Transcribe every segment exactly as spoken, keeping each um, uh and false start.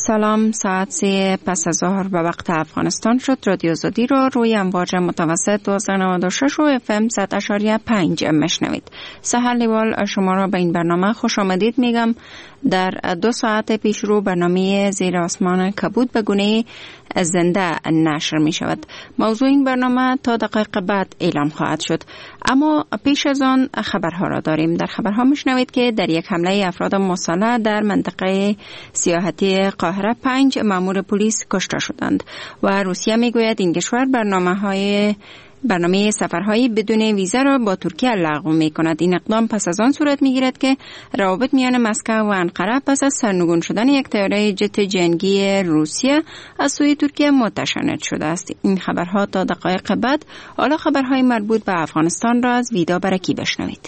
سلام، ساعت سه پس از ظهر به وقت افغانستان شد. رادیو آزادی را روی امواج متوسط دویست و نود و شش و اف ام صد و پنج مشنوید. سحر لیوال شما را به این برنامه خوش آمدید میگم. در دو ساعت پیش رو برنامه زیر آسمان کبود به گونه زنده نشر می شود. موضوع این برنامه تا دقایق بعد اعلام خواهد شد، اما پیش از آن خبرها را داریم. در خبرها میشنوید که در یک حمله افراد مسلح در منطقه سیاحتی قاهره پنج مأمور پلیس کشته شدند و روسیه میگوید این کشور برنامه های برنامه سفرهای بدون ویزا را با ترکیه لغو می کند. این اقدام پس از آن صورت می گیرد که روابط میان مسکو و انقره پس از سرنگون شدن یک طیاره جت جنگی روسیه از سوی ترکیه متشنج شده است. این خبرها تا دقایق بعد. حالا خبرهای مربوط به افغانستان را از ویدا برکی بشنوید.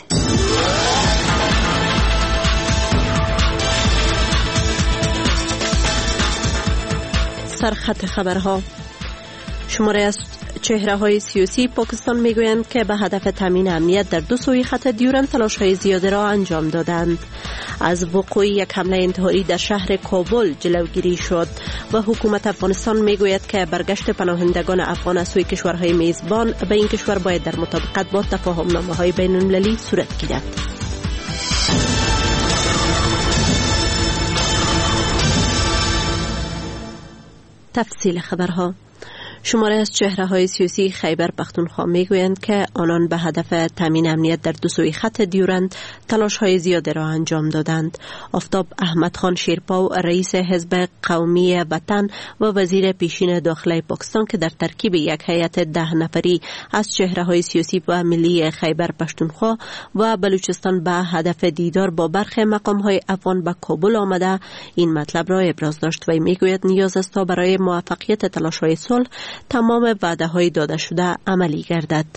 سرخط خبرها. شماره از چهره های سیاسی پاکستان میگویند که به هدف تامین امنیت در دو سوی خط دیورند تلاش های زیاده را انجام دادند. از وقوع یک حمله انتحاری در شهر کابل جلوگیری شد و حکومت افغانستان میگوید که برگشت پناهندگان افغان از سوی کشورهای میزبان به این کشور باید در مطابقت با تفاهم نامه های بین المللی صورت گیرد. تفصیل خبرها. شماره از چهره های سیاسی خیبر پختونخوا میگویند که آنان به هدف تامین امنیت در دو سوی خط دیورند تلاش های زیاده را انجام دادند. آفتاب احمد خان شیرپاو رئیس حزب قومی وطن و وزیر پیشین داخلی پاکستان که در ترکیب یک هیئت ده نفری از چهره های سیاسی و ملی خیبر پختونخوا و بلوچستان به هدف دیدار با برخی مقام های افغان به کابل آمده این مطلب را ابراز داشت و میگوید نیاز است تا برای موفقیت تلاش های صلح تمام وعده های داده شده عملی گردد.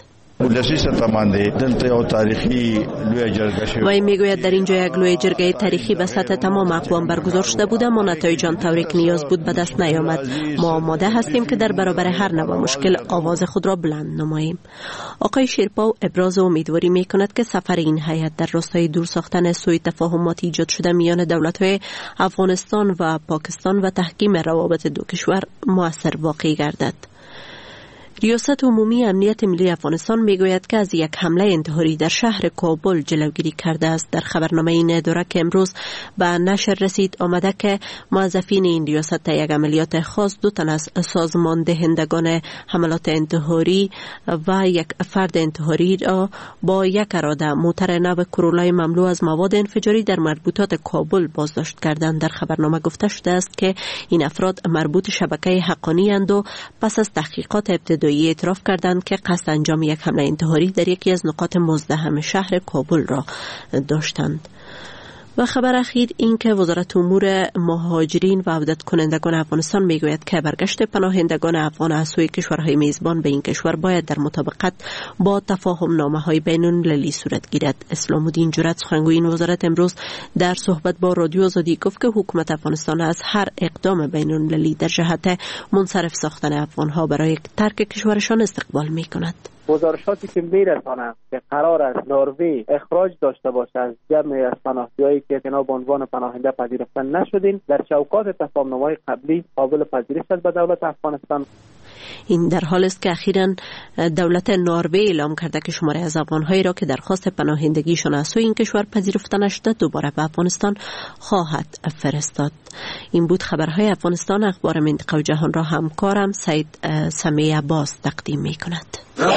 وی میگوید در اینجا یک لوی جرگه تاریخی به سطح تمام اقوام برگزار شده بود اما نتایج آن طوری که نیاز بود به دست نیامد. ما آماده هستیم که در برابر هر نوع مشکل آواز خود را بلند نماییم. آقای شیرپاو ابراز امیدواری میکند که سفر این هیئت در راستای دور ساختن سوء تفاهمات ایجاد شده میان دولت‌های افغانستان و پاکستان و تحکیم روابط دو کشور مؤثر واقع گردد. ریاست عمومی امنیت ملی افغانستان میگوید که از یک حمله انتحاری در شهر کابل جلوگیری کرده است. در خبرنامه این اداره که امروز به نشر رسید آمده که موظفین این ریاست در یک عملیات خاص دو تن از سازمان دهندگان حملات انتحاری و یک فرد انتحاری را با یک اراده موتر نو کرولای مملو از مواد انفجاری در مربوطات کابل بازداشت کردند. در خبرنامه گفته شده است که این افراد مربوط شبکه حقانی اند و پس از تحقیقات ابتدایی اعتراف کردند که قصد انجام یک حمله انتحاری در یکی از نقاط مزدحم شهر کابل را داشتند. و خبر اخیر این که وزارت امور مهاجرین و عودت کنندگان افغانستان میگوید که برگشت پناهندگان افغان از سوی کشورهای میزبان به این کشور باید در مطابقت با تفاهم نامه های بین المللی صورت گیرد. اسلام الدین جرأت سخنگوی این وزارت امروز در صحبت با رادیو آزادی گفت که حکومت افغانستان از هر اقدام بین المللی در جهت منصرف ساختن افغانها برای ترک کشورشان استقبال میکند. گزارشاتی که میرسانند که قرار است نروژ اخراج داشته باشد از جمعی از پناهجویانی که اینا به عنوان پناهنده پذیرفته نشدین در چوکات تفاهم‌نامه‌های قبلی قابل پذیرش است به دولت افغانستان. این در حال است که اخیراً دولت نروژ اعلام کرده که شماره از افغان‌هایی را که درخواست پناهندگیشان از سوی این کشور پذیرفته نشده دوباره به افغانستان خواهد فرستاد. این بود خبرهای افغانستان. اخبار منطقه و جهان را همکارم سید سمیع عباس تقدیم می‌کند.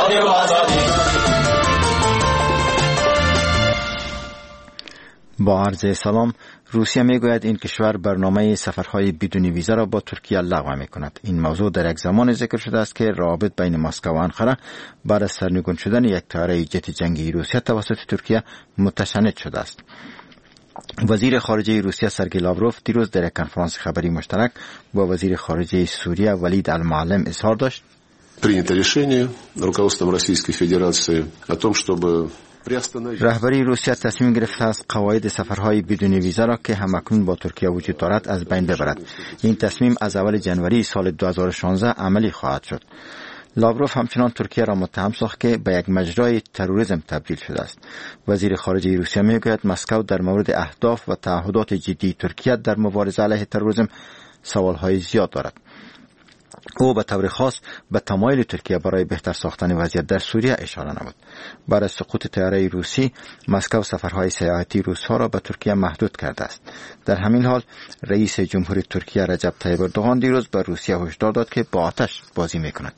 با عرض سلام. روسیه میگوید این کشور برنامه سفرهای بدون ویزا را با ترکیه لغو میکند. این موضوع در یک زمان ذکر شده است که روابط بین مسکو و انقره بعد از سرنگون شدن یک طیاره جت جنگی روسیه توسط ترکیه متشنج شده است. وزیر خارجه روسیه سرگئی لاوروف دیروز در یک کنفرانس خبری مشترک با وزیر خارجه سوریه ولید المعلم اظهار داشت принято решение руководством Российской Федерации о том, чтобы رهبری روسیه تصمیم گرفته است قواعد سفرهای بدون ویزا را که همکنون با ترکیه وجود دارد از بین ببرد. این تصمیم از اول جنوری سال دو هزار و شانزده عملی خواهد شد. لاوروف همچنان ترکیه را متهم ساخت که به یک مجرای تروریسم تبدیل شده است. وزیر خارجه روسیه میگوید مسکو در مورد اهداف و تعهدات جدی ترکیه در مبارزه علیه تروریسم سوالهای زیاد دارد. او به طور خاص به تمایل ترکیه برای بهتر ساختن وضعیت در سوریه اشاره نمود. بعد از سقوط طیاره روسی، مسکو سفرهای سیاحتی روس‌ها را به ترکیه محدود کرده است. در همین حال رئیس جمهوری ترکیه رجب طیب اردوغان دیروز به روسیه هشدار داد که با آتش بازی میکند.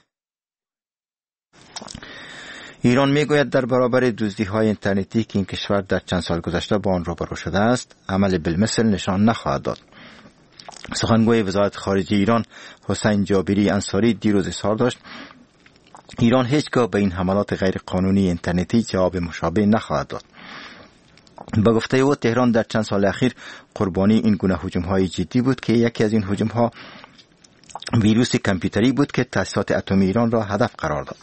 ایران میگوید در برابر دزدی‌های اینترنتی که این کشور در چند سال گذشته با آن روبرو شده است، عمل بالمثل نشان نخواهد داد. سخنگوی وزارت خارجه ایران حسین جابری انصاری دیروز اظهار داشت ایران هیچگاه به این حملات غیر قانونی اینترنتی جواب مشابه نخواهد داد. به گفته او تهران در چند سال اخیر قربانی این گونه هجوم‌های جدی بود که یکی از این هجوم‌ها ویروس کامپیوتری بود که تأسیسات اتمی ایران را هدف قرار داد.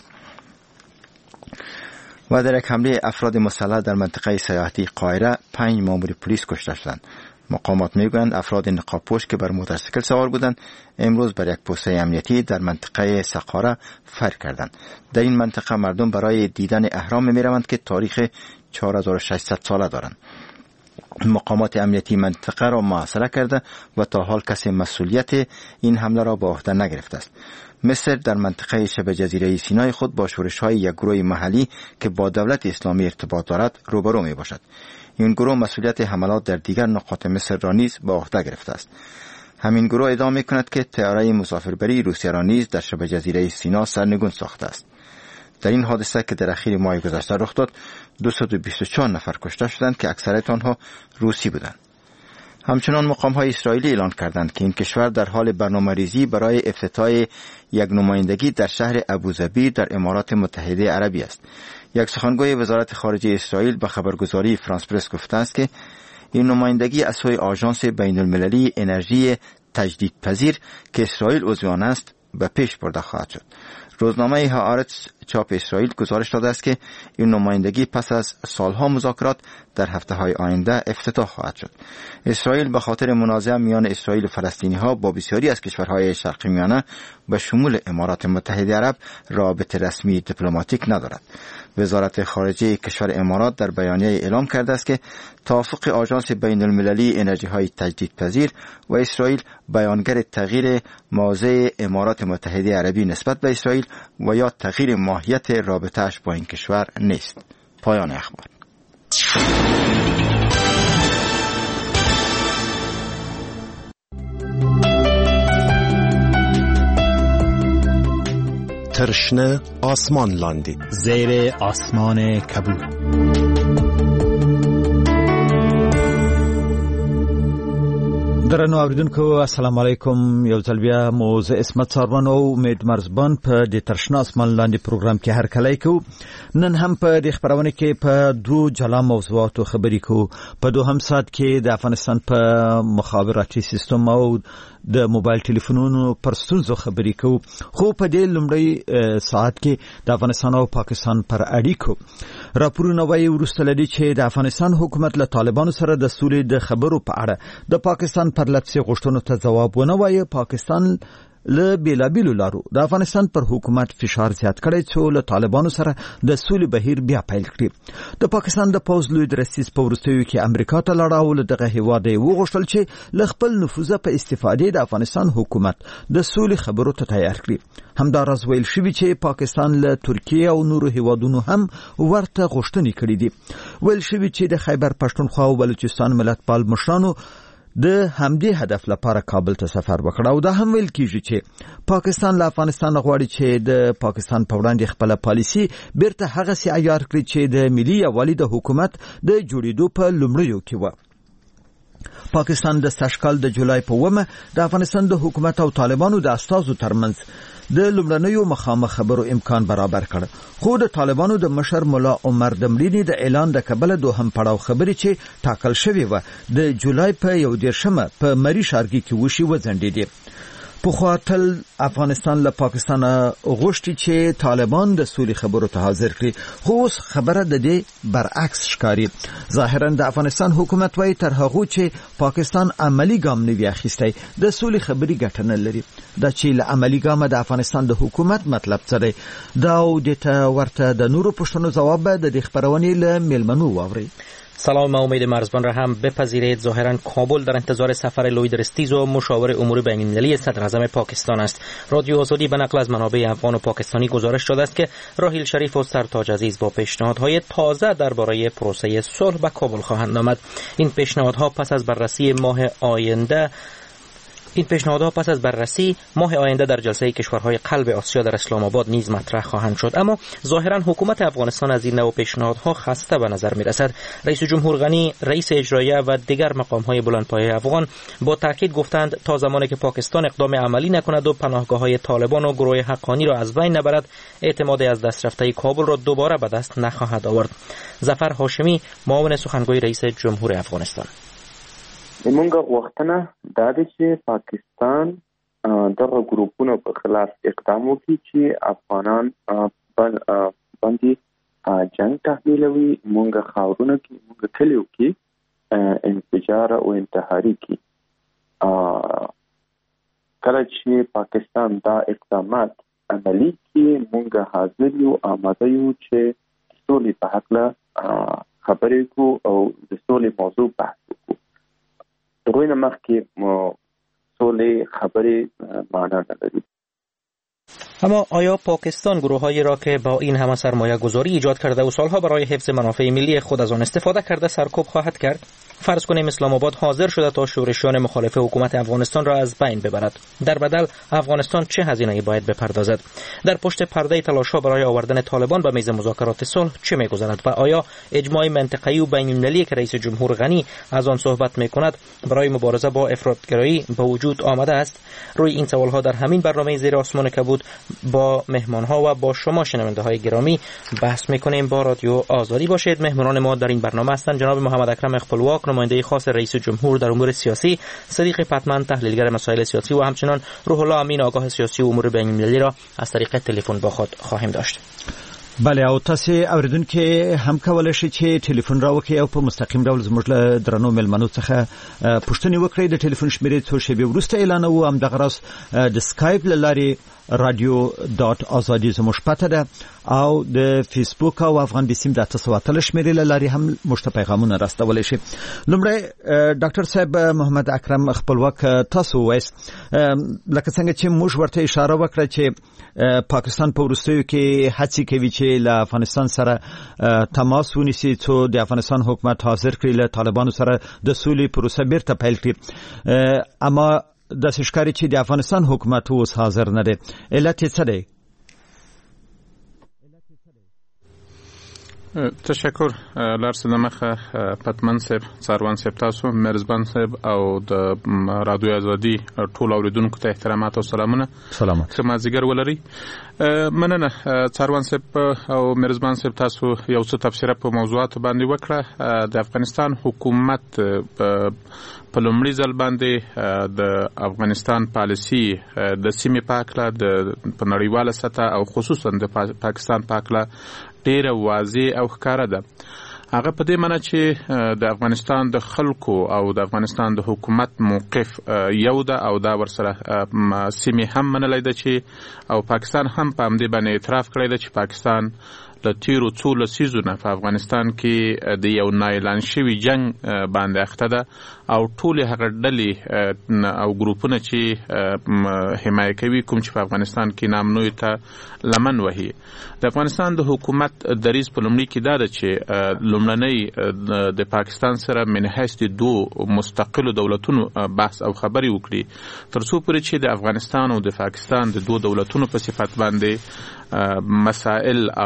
و در یک حمله افراد مسلح در منطقه سیاحتی قاهره پنج مامور پلیس کشته شدند. مقامات میگویند افراد نقاب‌پوش که بر موتورسیکل سوار بودند امروز بر یک پوسته امنیتی در منطقه سقاره فر کردند. در این منطقه مردم برای دیدن اهرام میروند که تاریخ چهار هزار و ششصد ساله دارند. مقامات امنیتی منطقه را محاصره کرده و تا حال کسی مسئولیت این حمله را به عهده نگرفته است. مصر در منطقه شبه جزیره سینای خود با شورش‌های یک گروه محلی که با دولت اسلامی ارتباط دارد روبرو می باشد. این گروه مسئولیت حملات در دیگر نقاط مصر را نیز به عهده گرفته است. همین گروه ادعا می کند که طیاره مسافربری روسیه را نیز در شبه جزیره سینا سرنگون ساخته است. در این حادثه که در اخیر ماه گذشته رخ داد دویست و بیست و چهار نفر کشته شدند که اکثریت آنها روسی بودند. همچنان مقام‌های اسرائیلی اعلان کردند که این کشور در حال برنامه‌ریزی برای افتتاح یک نمایندگی در شهر ابوظبی در امارات متحده عربی است. یک سخنگوی وزارت خارجه اسرائیل به خبرگزاری فرانس پرس گفته است که این نمایندگی از سوی آژانس بین‌المللی انرژی تجدیدپذیر که اسرائیل عضو آن است به پیش برده خواهد شد. روزنامه هآرتس چاپ اسرائیل گزارش داده است که این نمایندگی پس از سالها مذاکرات در هفته‌های آینده افتتاح خواهد شد. اسرائیل به خاطر منازعه میان اسرائیل و فلسطینی‌ها با بسیاری از کشورهای شرقی میانه به شمول امارات متحده عرب رابطه رسمی دیپلماتیک ندارد. وزارت خارجه کشور امارات در بیانیه اعلام کرده است که توافق آژانس بین‌المللی انرژی‌های تجدیدپذیر و اسرائیل بیانگر تغییر موضع امارات متحده عربی نسبت به اسرائیل و یا تغییر ماهیت رابطه‌اش با این کشور نیست. پایان اخبار. ترشنه آسمان لاندی زیر آسمان کبود. درنو اوریدونکو السلام علیکم. یو ځل بیا مو زه اسمت ساربان او امید مرزبان په د ترشنه آسمان لاندې پروګرام کې هرکلی کوو. نن هم په د خبرونه کې په دوه جلا موضوعاتو خبرې کوو. په دوهم ساعت کې د افغانستان په مخابراتي سیستم او د موبایل ټلیفونونو پر ستونزو خبرې کوو. خو په دې لومړی ساعت کې د افغانستان او پاکستان پر اړیکو راپورونه وایي وروسته له دې چې د افغانستان حکومت له طالبانو سره د سولې د خبرو په اړه د پاکستان پر لپسې غوښتنو ته ځواب ونه وایي. پاکستان له بیلابیلو لارو د افغانستان پر حکومت فشار زیات کړی څو له طالبانو سره د سولې بهیر بیا پیل کړي. د پاکستان د پوځ لوی درستیز په وروستیو کې امریکا ته لاړ او له دغه هیواده یې وغوښتل چې له خپل نفوذه په استفادې د افغانستان حکومت د سولې خبرو ته تیار کړي. همداراز ویل شوي چې پاکستان له ترکیه او نورو هیوادونو هم ورته غوښتنې کړي دي. ویل شوي چې د خیبر پښتونخوا او بلوچستان ملتپال مشرانو د همدې هدف لپاره کابل ته سفر وکړ او دا هم ویل کیږي چې پاکستان له افغانستان غواړي چې د پاکستان په وړاندې خپل پالیسي بیرته هغه سي عیار کړي چې د ملي یووالي د حکومت د جوړېدو په لومړیو کې و. پاکستان د سږکال د جولای په اوومه د افغانستان د حکومت او طالبانو د استازو ترمنځ د لومړنیو مخامخ خبرو امکان برابر کړ. خو د طالبانو د مشر مولا عمر دمرینی د اعلان د کبله دوهم پړاو خبرې چې ټاکل شوی و د جولای په یو دیرشمه په مری شارګي کې وشي وځنډېدې. پخوا تل افغانستان له پاکستان غوښتي چې طالبان د سولې خبرو ته حاضر کړي، خو اوس خبره د دې برعکس ښکاري. ظاهرا د افغانستان حکومت وايي تر هغه چې پاکستان عملی ګام نه وي اخیستی د سولې خبري ګټه نه لري. دا چې له عملی ګامه د افغانستان د حکومت مطلب څه دی؟ دا او د ورته د نورو پوښتنو ځواب به د خبرونې له میلمنو واوري. سلام، امید مرزبان را هم بپذیرید. ظاهرا کابل در انتظار سفر لوید رستیز و مشاور امور بین‌المللی صدر اعظم پاکستان است. رادیو آزادی به نقل از منابع افغان و پاکستانی گزارش داده است که راحیل شریف و سرتاج عزیز با پیشنهادهای تازه درباره پروسه صلح به کابل خواهند آمد. این پیشنهادها پس از بررسی ماه آینده این پیشنهادها پس از بررسی ماه آینده در جلسه کشورهای قلب آسیا در اسلام آباد نیز مطرح خواهند شد. اما ظاهرا حکومت افغانستان از این نوع پیشنهادها خسته به نظر میرسد. رئیس جمهور غنی، رئیس اجرایه و دیگر مقامهای بلندپایه افغان با تاکید گفتند تا زمانی که پاکستان اقدام عملی نکند و پناهگاه‌های طالبان و گروه حقانی را از بین نبرد، اعتماد از دست رفته کابل را دوباره به دست نخواهد آورد. ظفر هاشمی، معاون سخنگوی رئیس جمهور افغانستان: موږ غوښتنه دا ده چې پاکستان دغه ګروپونو په خلاف اقدام وکړي چې افغانان باندې جنگ تحمیلوي، موږ خاورونه کې موږ کلیو کې انفجار او انتحاري کې. کله چې پاکستان دا اقدامات عملي کړي، موږ حاضر یو آماده یو چې سولې په هکله خبرې کوو او د سولې موضوع بحث وکړو. دغه مخکې سولې خبرې معنا نداری. اما آیا پاکستان گروه‌هایی را که با این همه سرمایه گذاری ایجاد کرده و سالها برای حفظ منافع ملی خود از آن استفاده کرده سرکوب خواهد کرد؟ فرض کنیم اسلام آباد حاضر شده تا شورشیان مخالف حکومت افغانستان را از بین ببرد. در بدل افغانستان چه هزینه‌ای باید بپردازد؟ در پشت پرده تلاش‌ها برای آوردن طالبان به میز مذاکرات صلح چه می‌گذرد و آیا اجماع منطقه‌ای و بین‌المللی که رئیس جمهور غنی از آن صحبت می‌کند برای مبارزه با افراطگرایی به وجود آمده است؟ روی این سوال‌ها در همین برنامه زیر آسمان کبود با مهمان‌ها و با شما شنونده‌های گرامی بحث می‌کنیم. با رادیو آزادی باشید. مهمانان ما در این برنامه هستند جناب محمد اکرم اقبالواق، نماینده خاص رئیس جمهور در امور سیاسی، صدیق پتمن، تحلیلگر مسائل سیاسی و همچنین روح الله امین، آگاه سیاسی و امور بین‌المللی را از طریق تلفن با خود خواهیم داشت. بله، او تاسو اوریدونکو هم کولای شئ چې ټلیفون راوکړئ او په مستقیم ډول زموږ له درنو مېلمنو څخه پوښتنې وکړئ. د ټلیفون شمیرې څو شېبې وروسته اعلانوو. همدغه راز د سکایپ له لارې رادیو ډاټ ازادي زموږ پته ده او د فیسبوک او افغان بیسیم د تاسو وتل شمیرې له لارې هم موږ پیغامونه راستولای شي. لومړی ډاکټر صاحب محمد اکرم خپلواک، تاسو وایست لکه څنګه چې موږ ورته اشاره وکړه چې پاکستان په وروستیو کې هڅې کوي چې له افغانستان سره تماس ونیسي څو د افغانستان حکومت حاضر کړي له طالبانو سره د سولې پروسه بیرته پیل کړي، اما داسې ښکاري چې د افغانستان حکومت اوس حاضر نه دی. علت یې څه دی؟ تشکر. لارسه دمخه پتمن صاحب، څاروان صاحب، تاسو مرزبان صاحب او د رادیو آزادي ټول اوریدونکو ته احترامات او سلامونه. سلامات. خدمتګر ولري. مننه څاروان صاحب او مرزبان صاحب، تاسو یو څه تفسیر په موضوعات باندې وکړه. د افغانستان حکومت په لومړي ځل باندې د افغانستان پالیسی د سیمې پاکله د په نړیواله سطح او خصوصا د پاکستان پاکله ډیره واضح او ښکاره ده. هغه په دې معنی چې د افغانستان د خلکو او د افغانستان د حکومت موقف یو ده او دا ورسره سیمې هم منلی ده چې او پاکستان هم په همدې باندې اعتراف کړی ده چې پاکستان له تیرو څو لسیزو نه په افغانستان کې د یو نااعلان شوي جنگ باندې اخته ده او ټولې هغه ډلې او ګروپونه چې حمایه کوي کوم چې په افغانستان کې نامنوي ته لمن وهي. د افغانستان د حکومت دریځ په لومړي کې دا ده چې لومړنۍ د پاکستان سره من حیث د دوو مستقلو دولتونو بحث او خبرې وکړي تر څو پورې چې د افغانستان او د پاکستان د دوو دولتونو په صفت باندې مسائل او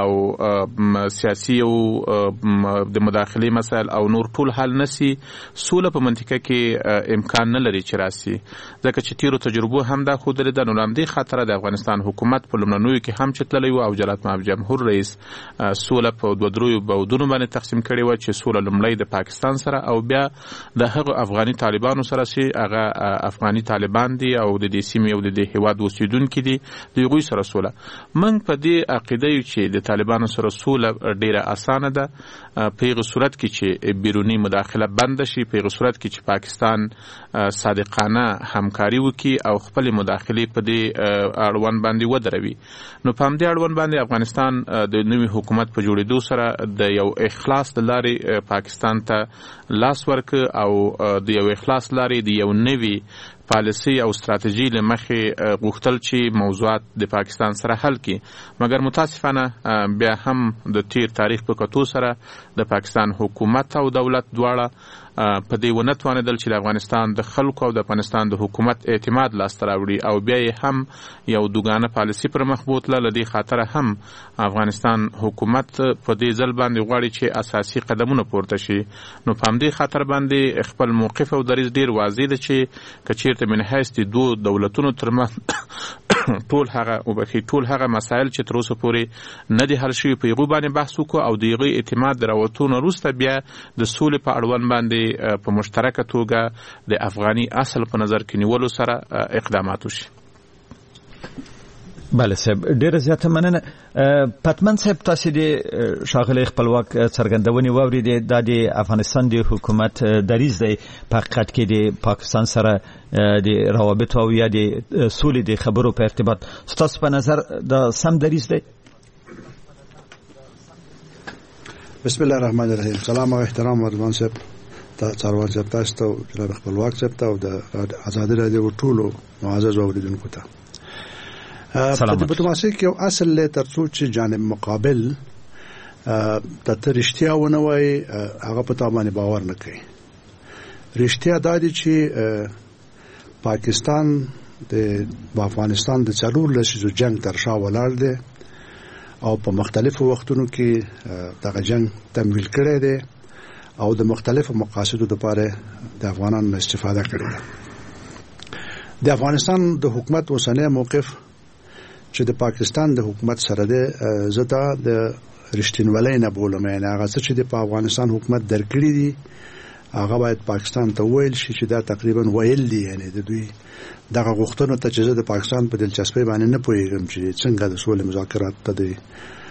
سیاسي او د مداخلې مسایل او نور ټول حل نسی، سوله په منطقه کې امکان نه لري چې راسي، ځکه چې تیرو تجربو هم دا ښودلې ده. نو له همدې خاطره د افغانستان حکومت په لومړنیو کې هم چې تللی و او جلالت مآب جمهور رئیس سوله په دوه دریو بعدونو باندې تقسیم کړې وه، چې سوله لومړی د پاکستان سره او بیا د هغه افغاني طالبانو سره چې هغه افغاني طالبان دي او د دې سیمې او د دې هیواد اوسیدونکي دي، د هغوی سره سوله. موږ په دې عقیده یو چې د طالبانو سره سوله ډیره اسانه ده، په هغه صورت کې چې بیرونی مداخله بند شي، په هغه صورت کې چې پاکستان صادقانه همکاري وکړي او خپل مداخلې په دې اړوند باندې ودروي. نو په همدې اړوند باندې افغانستان د نوي حکومت په جوړېدو سره د یو اخلاص د لارې پاکستان ته لاس ورک او د یو اخلاص لارې د یو نوي پالیسي او ستراتیژي له مخې غوښتل چې موضوعات د پاکستان سره حل کړي، مګر متاسفانه بیا هم د تیر تاریخ په کتو سره د پاکستان حکومت او دولت دواړه په دې ونه توانېدل چې د افغانستان د خلکو او د افغانستان د حکومت اعتماد لاسته راوړي، او بیا یې هم یو دوګانه پالیسي پر مخ بوتله. له دې خاطره هم افغانستان حکومت په دې ځل باندې غواړي چې اساسي قدمونه پورته شي. نو په همدې خاطر باندې خپل موقف او دریځ ډیر واضح دی چې که چیرته من حیث د دوه دولتونو ترمنځ ټول هغه وبخي ټول هغه مسایل چې تر اوسه پورې نه دي حل شوي په هغو باندې بحث وکړو او د هغوی اعتماد د راوتو نه وروسته بیا د سولې په اړوند باندې په مشترکه توګه د افغاني اصل په نظر کې نیولو سره اقدامات وشي. بله صاحب، ډیره زیاته مننه. پتمن صاحب، تاسو د ښاغلي خپلواک څرګندونې واورېدې، دا د افغانستان د حکومت دریځ دی په حقیقت کې د پاکستان سره د روابطو او یا د سولې د خبرو په ارتباط. ستاسو په نظر دا سم دریځ دی؟ بسم الله الرحمن الرحیم. سلام او احترام ورزمان صاحب، څاروان صاحب تاسو ته، جناب خپلواک صاحب ته او د آزادي رادیو ټولو معزز اوریدونکو ته. په ډیپلوماسي کې یو اصل له ترڅو چې جانب مقابل د ته رښتیا ونه وایي، هغه په تا باندې باور نه کوي. رښتیا دا دی چې پاکستان د افغانستان د څلور لسیزو جنگ تر شا ولاړ دی او په مختلفو وختونو کې دغه جنگ تمویل کړی دی او د مختلفو مقاصدو لپاره د افغانانو استفاده کړې ده. د افغانستان د حکومت اوسنی موقف چې د پاکستان د حکومت سره ده، زه دا د رښتینولۍ نه بولم، یعنې هغه څه چې د افغانستان حکومت درکړي دي هغه باید پاکستان ته وویل شي چې دا تقریبا ویل دي، یعنې د دوی دغه غوښتنو ته چې زه د پاکستان په دلچسپۍ باندې نه پوهېږم چې څنګه د سولې مذاکرات ته د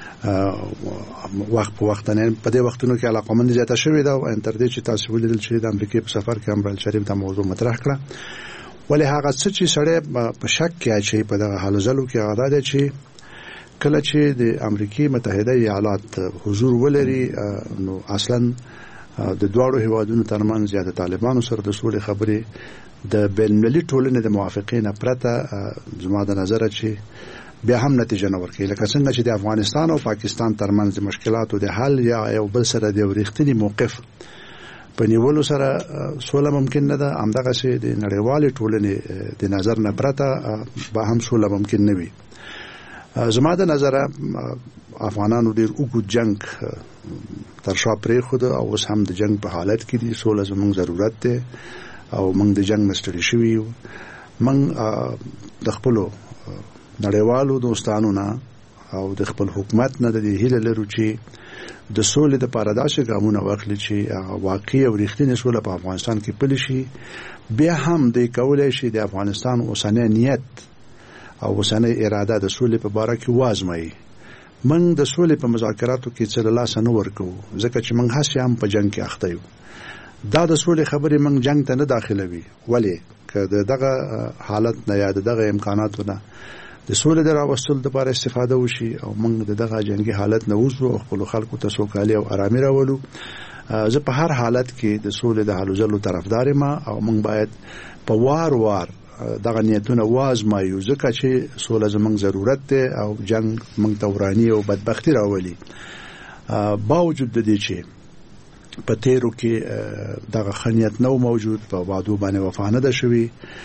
وخت په وخت نه په دې وختونو کې علاقمند زیاته شوې ده، او تر دې چې تاسو ولیدل چې د امریکا په سفر کې امرال شریف دا موضوع مطرح کړه. ولې هغه څه چې سړی په شک کې اچي په دغه حالو ځلو کې هغه ده چې کله چې د امریکا متحده ایالات حضور ولري، نو اصلا د دواړو هیوادونو ترمنځ یا د طالبانو سره د سولې خبرې د بین‌المللي ټولنې د موافقې نه پرته زما د نظره چې بیا هم نتیجه نه ورکوي، لکه څنګه چې د افغانستان او پاکستان ترمنځ د مشکلاتو د حل یا یو بل سره د ورښتني موقف په نیولو سره سوله ممکن نه ده، همدغسې د نړیوالې ټولنې د نظر نه پرته به هم سوله ممکن نه وي. زما د نظره افغانانو ډېر اوږد جنگ تر شا پرېښوده او اوس هم د جنگ په حالت کې دي. سوله زموږ ضرورت دی او موږ د جنگ نه ستړي شوي یو. موږ د خپلو نړیوالو دوستانو نه او د خپل حکومت نه د دې هیله لرو چې د سولې لپاره داسې ګامونه واخلي چې واقعي او رښتینې سوله په افغانستان کې پلی شي. بیا هم دوی کولی شي د افغانستان اوسنی نیت او اوسنی اراده د سولې په باره کې وازمایي. موږ د سولې په مذاکراتو کې څه له لاسه نه ورکوو، ځکه چې موږ هسې هم په جنګ کې اخته یو. دا د سولې خبرې موږ جنګ ته نه داخلوي، ولې که د دغه حالت نه یا د دغه امکاناتو نه د سولې د راوستلو لپاره استفاده وشي او موږ د دغه جنګي حالت نه وځو او خپلو خلکو ته سوکالي او ارامي راولو، زه په هر حالت کې د سولې د هلو ځلو طرفدار یم او موږ باید په وار وار دغه نیتونه وازمایو، ځکه چې سوله زموږ ضرورت دی او جنگ موږ ته وراني او بدبختي راولي. باوجود د دې چې په تیرو کې دغه ښه نیت نه موجود، په وعدو باندې وفا نه ده شوې،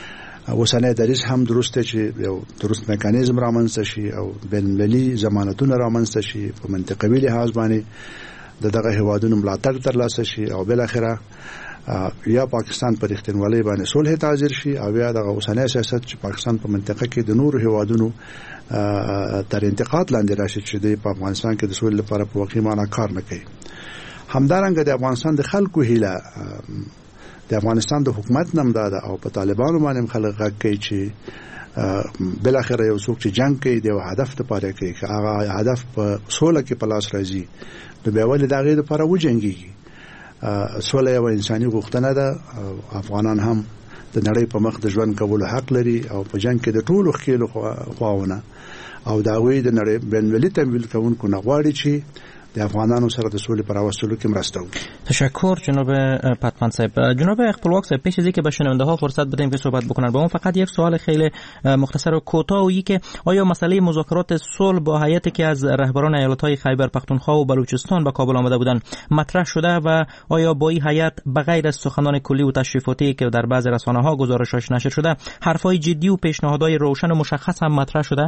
اوسنۍ دریځ هم درسته چې یو درست میکانیزم رامنځته شي او بین‌المللي ضمانتونه رامنځته شي په منطقوي لحاظ باندې د دغه هیوادونو ملاتړ ترلاسه شي او بل اخره یا پاکستان پر اختنوالي باندې صلح تعذير شي او یا دغه اوسنۍ سیاست چې پاکستان په منطقه کې د نور هیوادونو تر انتقاد لاندې راشي چې د افغانستان کې د صلح لپاره په واقعي معنا کار نه کوي. همدارنګه د افغانستان د خلکو هیله د افغانستان د حکومت نم داده او په طالبانو باندې خلک غږ کوي چې بل اخر یو څوک چې جنگ کوي د هدف لپاره کوي چې هغه هدف په صلح کې په لاس راځي نو بیا ولې دا غیر لپاره وجنګي. صلح یو انساني غوښتنه ده. افغانان هم د نړۍ په مخ د ژوند کولو حق لري او په جنگ کې د ټولو خېلو خواونه او دا وی د نړۍ بین‌المللي تمویل کوونکو نه غواړي چې د افغانانو سره د صلح پر راوستلو کې مرسته وکړي. تشکر جناب پتمن صاحب. جناب خپلواک صاحب، پیش از اینکه به شنونده ها فرصت بدیم که صحبت بکنن با اون فقط یک سوال خیلی مختصر و کوتاه و که آیا مسئله مذاکرات صلح با هیئتی که از رهبران ایالت‌های خیبر پختونخوا و بلوچستان به کابل آمده بودند مطرح شده و آیا با این هیئت بغیر از سخنان کلی و تشریفاتی که در بعضی رسانه‌ها گزارش‌هاش نشر شده حرفای جدی و پیشنهادهای روشن و مشخص هم مطرح شده؟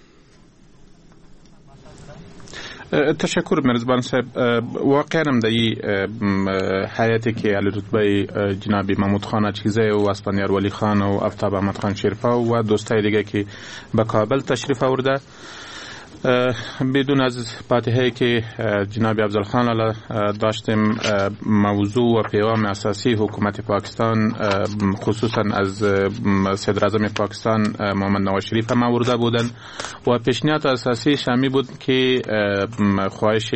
تشکر مرزبان صاحب. واقعا هم در این حیاتی که علی رتبه جناب محمود خان اچکزی و اسپانیار ولی خان و آفتاب احمد خان شیرفا و دوستای دیگه که به کابل تشریف آورده، بدون از فاتحه که جناب افضل خان لاله داشتیم، موضوع و پیغام اساسی حکومت پاکستان خصوصا از صدر اعظم پاکستان محمد نواز شریف هم آورده بودند و پیشنهاد اساسی شامی بود که خواهش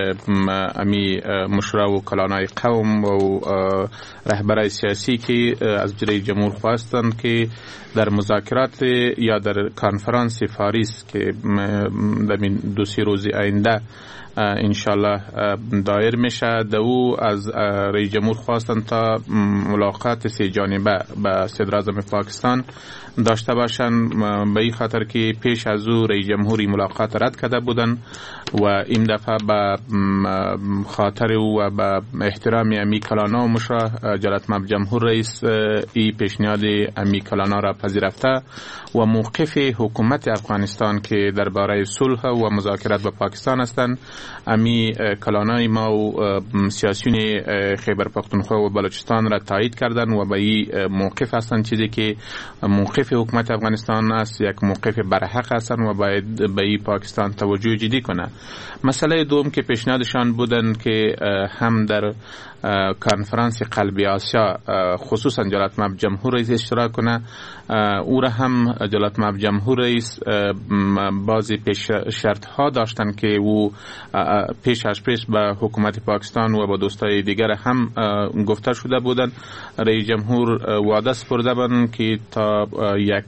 امی مشرا و کلانای قوم و رهبرای سیاسی که از جلوی جمهور خواستند که در مذاکرات یا در کنفرانس پاریس که در دو سه روز آینده انشالله دایر میشه، دو از رئیس جمهور خواستن تا ملاقات سه جانبه با صدر اعظم پاکستان داشته باشن، به این خاطر که پیش از او رئیس جمهوری ملاقات رد کرده بودن و این دفعه به خاطر و به احترام امی کلانا و مشرا جلالت مآب جمهور رئیس این پیشنهاد امی کلانا را پذیرفته و موقف حکومت افغانستان که درباره صلح و مذاکرات با پاکستان هستند، امی کلانای ما و سیاسیون خیبر پختونخوا و بلوچستان را تایید کردند و به این موقف هستند، چیزی که موقف حکومت افغانستان است یک موقف برحق هستند و باید به این پاکستان توجه جدی کنه. مسئله دوم که پیشنهادشان بودن که هم در کنفرانس قلبی آسیا خصوصا جلالت مآب جمهور رئیس اشتراک کنه، او را هم جلالت مآب جمهور رئیس بعضی پیش شرط ها داشتن که او پیش از پیش به حکومت پاکستان و با دوستای دیگر هم گفته شده بودن. رئیس جمهور وعده سپرده بودن که تا یک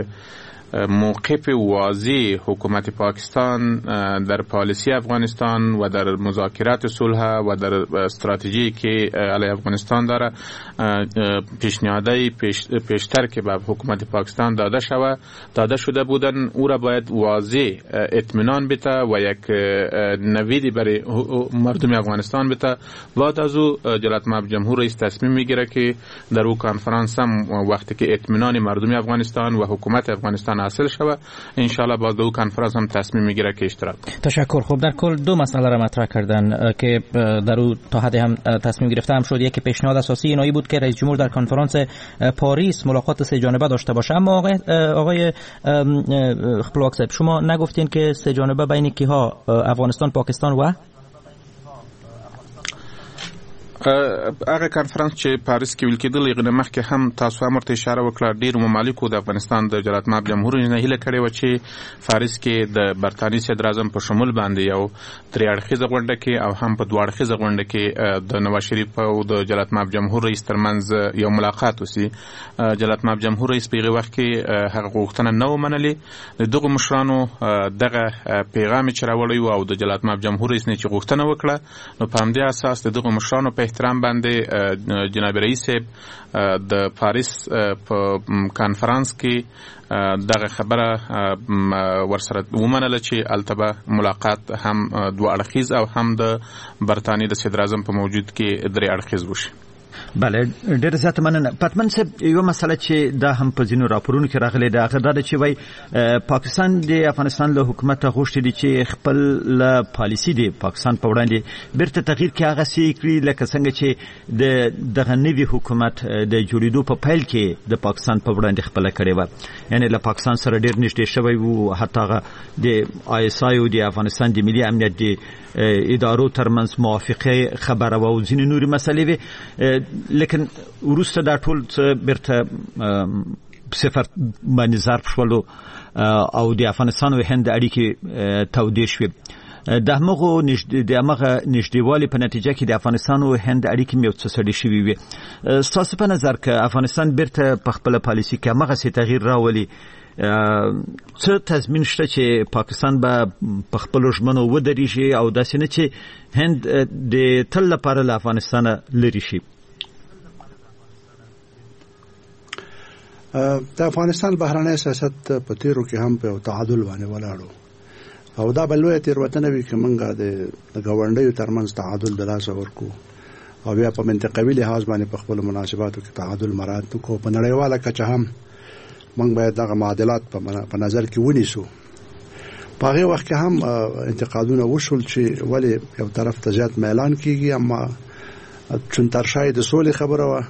موقف واضح حکومت پاکستان در پالیسی افغانستان و در مذاکرات صلح و در استراتژی که علیه افغانستان داره پیشنهادهای پیش پیشتر که به حکومت پاکستان داده شده داده شده بودن، او را باید واضح اطمینان بده و یک نویدی برای مردم افغانستان بده. بعد از او جلالت مآب جمهور رئیس تصمیم میگیره که در او کنفرانس هم وقتی که اطمینان مردم افغانستان و حکومت افغانستان حاصل شود انشالله باز دو کنفرانس هم تصمیم میگیره که اشتراک. تشکر. خوب، در کل دو مسئله را مطرح کردن که در او تا حدی هم تصمیم گرفته هم شد. یکی پیشنهاد اساسی اینایی بود که رئیس جمهور در کنفرانس پاریس ملاقات سه جانبه داشته باشه، اما آقای آقای خپلواک صاحب شما نگفتین که سه جانبه بین کیها؟ افغانستان، پاکستان و هغه کنفرانس چې پاریس کې ویل کېدل یغه مخکې هم تاسو هم ورته اشاره وکړه، ډیر ممالکو د افغانستان د جلالت مآب جمهور نه هیله کړې و چې پاریس کې د برتانی صدر اعظم په شمول باندې یو درې اړخیزه غونډه کې او هم په دوه اړخیزه غونډه کې د نواز شریف او د جلالت مآب جمهور رئیس ترمنځ یو ملاقات وسی. جلالت مآب جمهور رئیس په هغه وخت کې هغه غوښتنه نه ومنلې. دغه مشرانو دغه پیغام چې راوړی و او د جلالت مآب جمهور رئیس نه چې غوښتنه وکړه، نو په همدې اساس دغه مشرانو په احترام باندې جناب رئیس د پاریس په کانفرنس کې دغه خبره ورسره ومنله چې التبه ملاقات هم دوه اړخیز او هم د برتانی د صدر اعظم په موجود کې درې اړخیز وشي. بله ډېر زیات مننه. پتمن صاحب یو مسله چې دا هم په ځینو راپورونو کې راغلي ده هغه دا چې وایي پاکستان د افغانستان له حکومت غوښتي دي چې خپل له پالیسي دی پاکستان په وړاندې بیرته تغییر کې هغه سی کړي لکه څنګه چې د دغه نوي حکومت د جوړېدو په پیل کې د پاکستان په وړاندې خپله کړې وه. یعنې له پاکستان سره ډېر نږدې شوی و، حتی هغه د آی اس آی او د افغانستان د ملي امنیت د ادارو ترمنځ موافقه خبره و او ځینې نورې مسلې وې، لیکن وروسته دا ټول بیرته صفر باندې ظرف شولو او د افغانستان او هند اړیکې تودې شوې. د همغه د همغه نږدېوالي په نتیجه کې د افغانستان او هند اړیکې یو څه سړې شوې وې. ستاسو په نظر که افغانستان بیرته په خپله پالیسي کې همغسې تغییر راولي، څه تضمین شته چې پاکستان به په خپلو ژمنو ودرېږي او داسې نه چې هند د تل لپاره له افغانستانه لرې شي؟ د افغانستان بهرنی سیاست په تیرو کې هم په تعادل باندې ولاړو او دا به لویه تېروتنه وي که موږ د ګاونډیو ترمنځ تعادل د لاسه ورکړو او بیا په منطقوي لحاظ باندې په خپلو مناسباتو کې تعادل مراعات وکړو. په نړیواله کچه هم موږ باید دغه معادلات په نظر کې ونیسو. په هغې وخت کې هم انتقادونه وشول چې ولې یو طرف ته زیات میلان کېږي، اما چون ترشای د سولې خبره وه،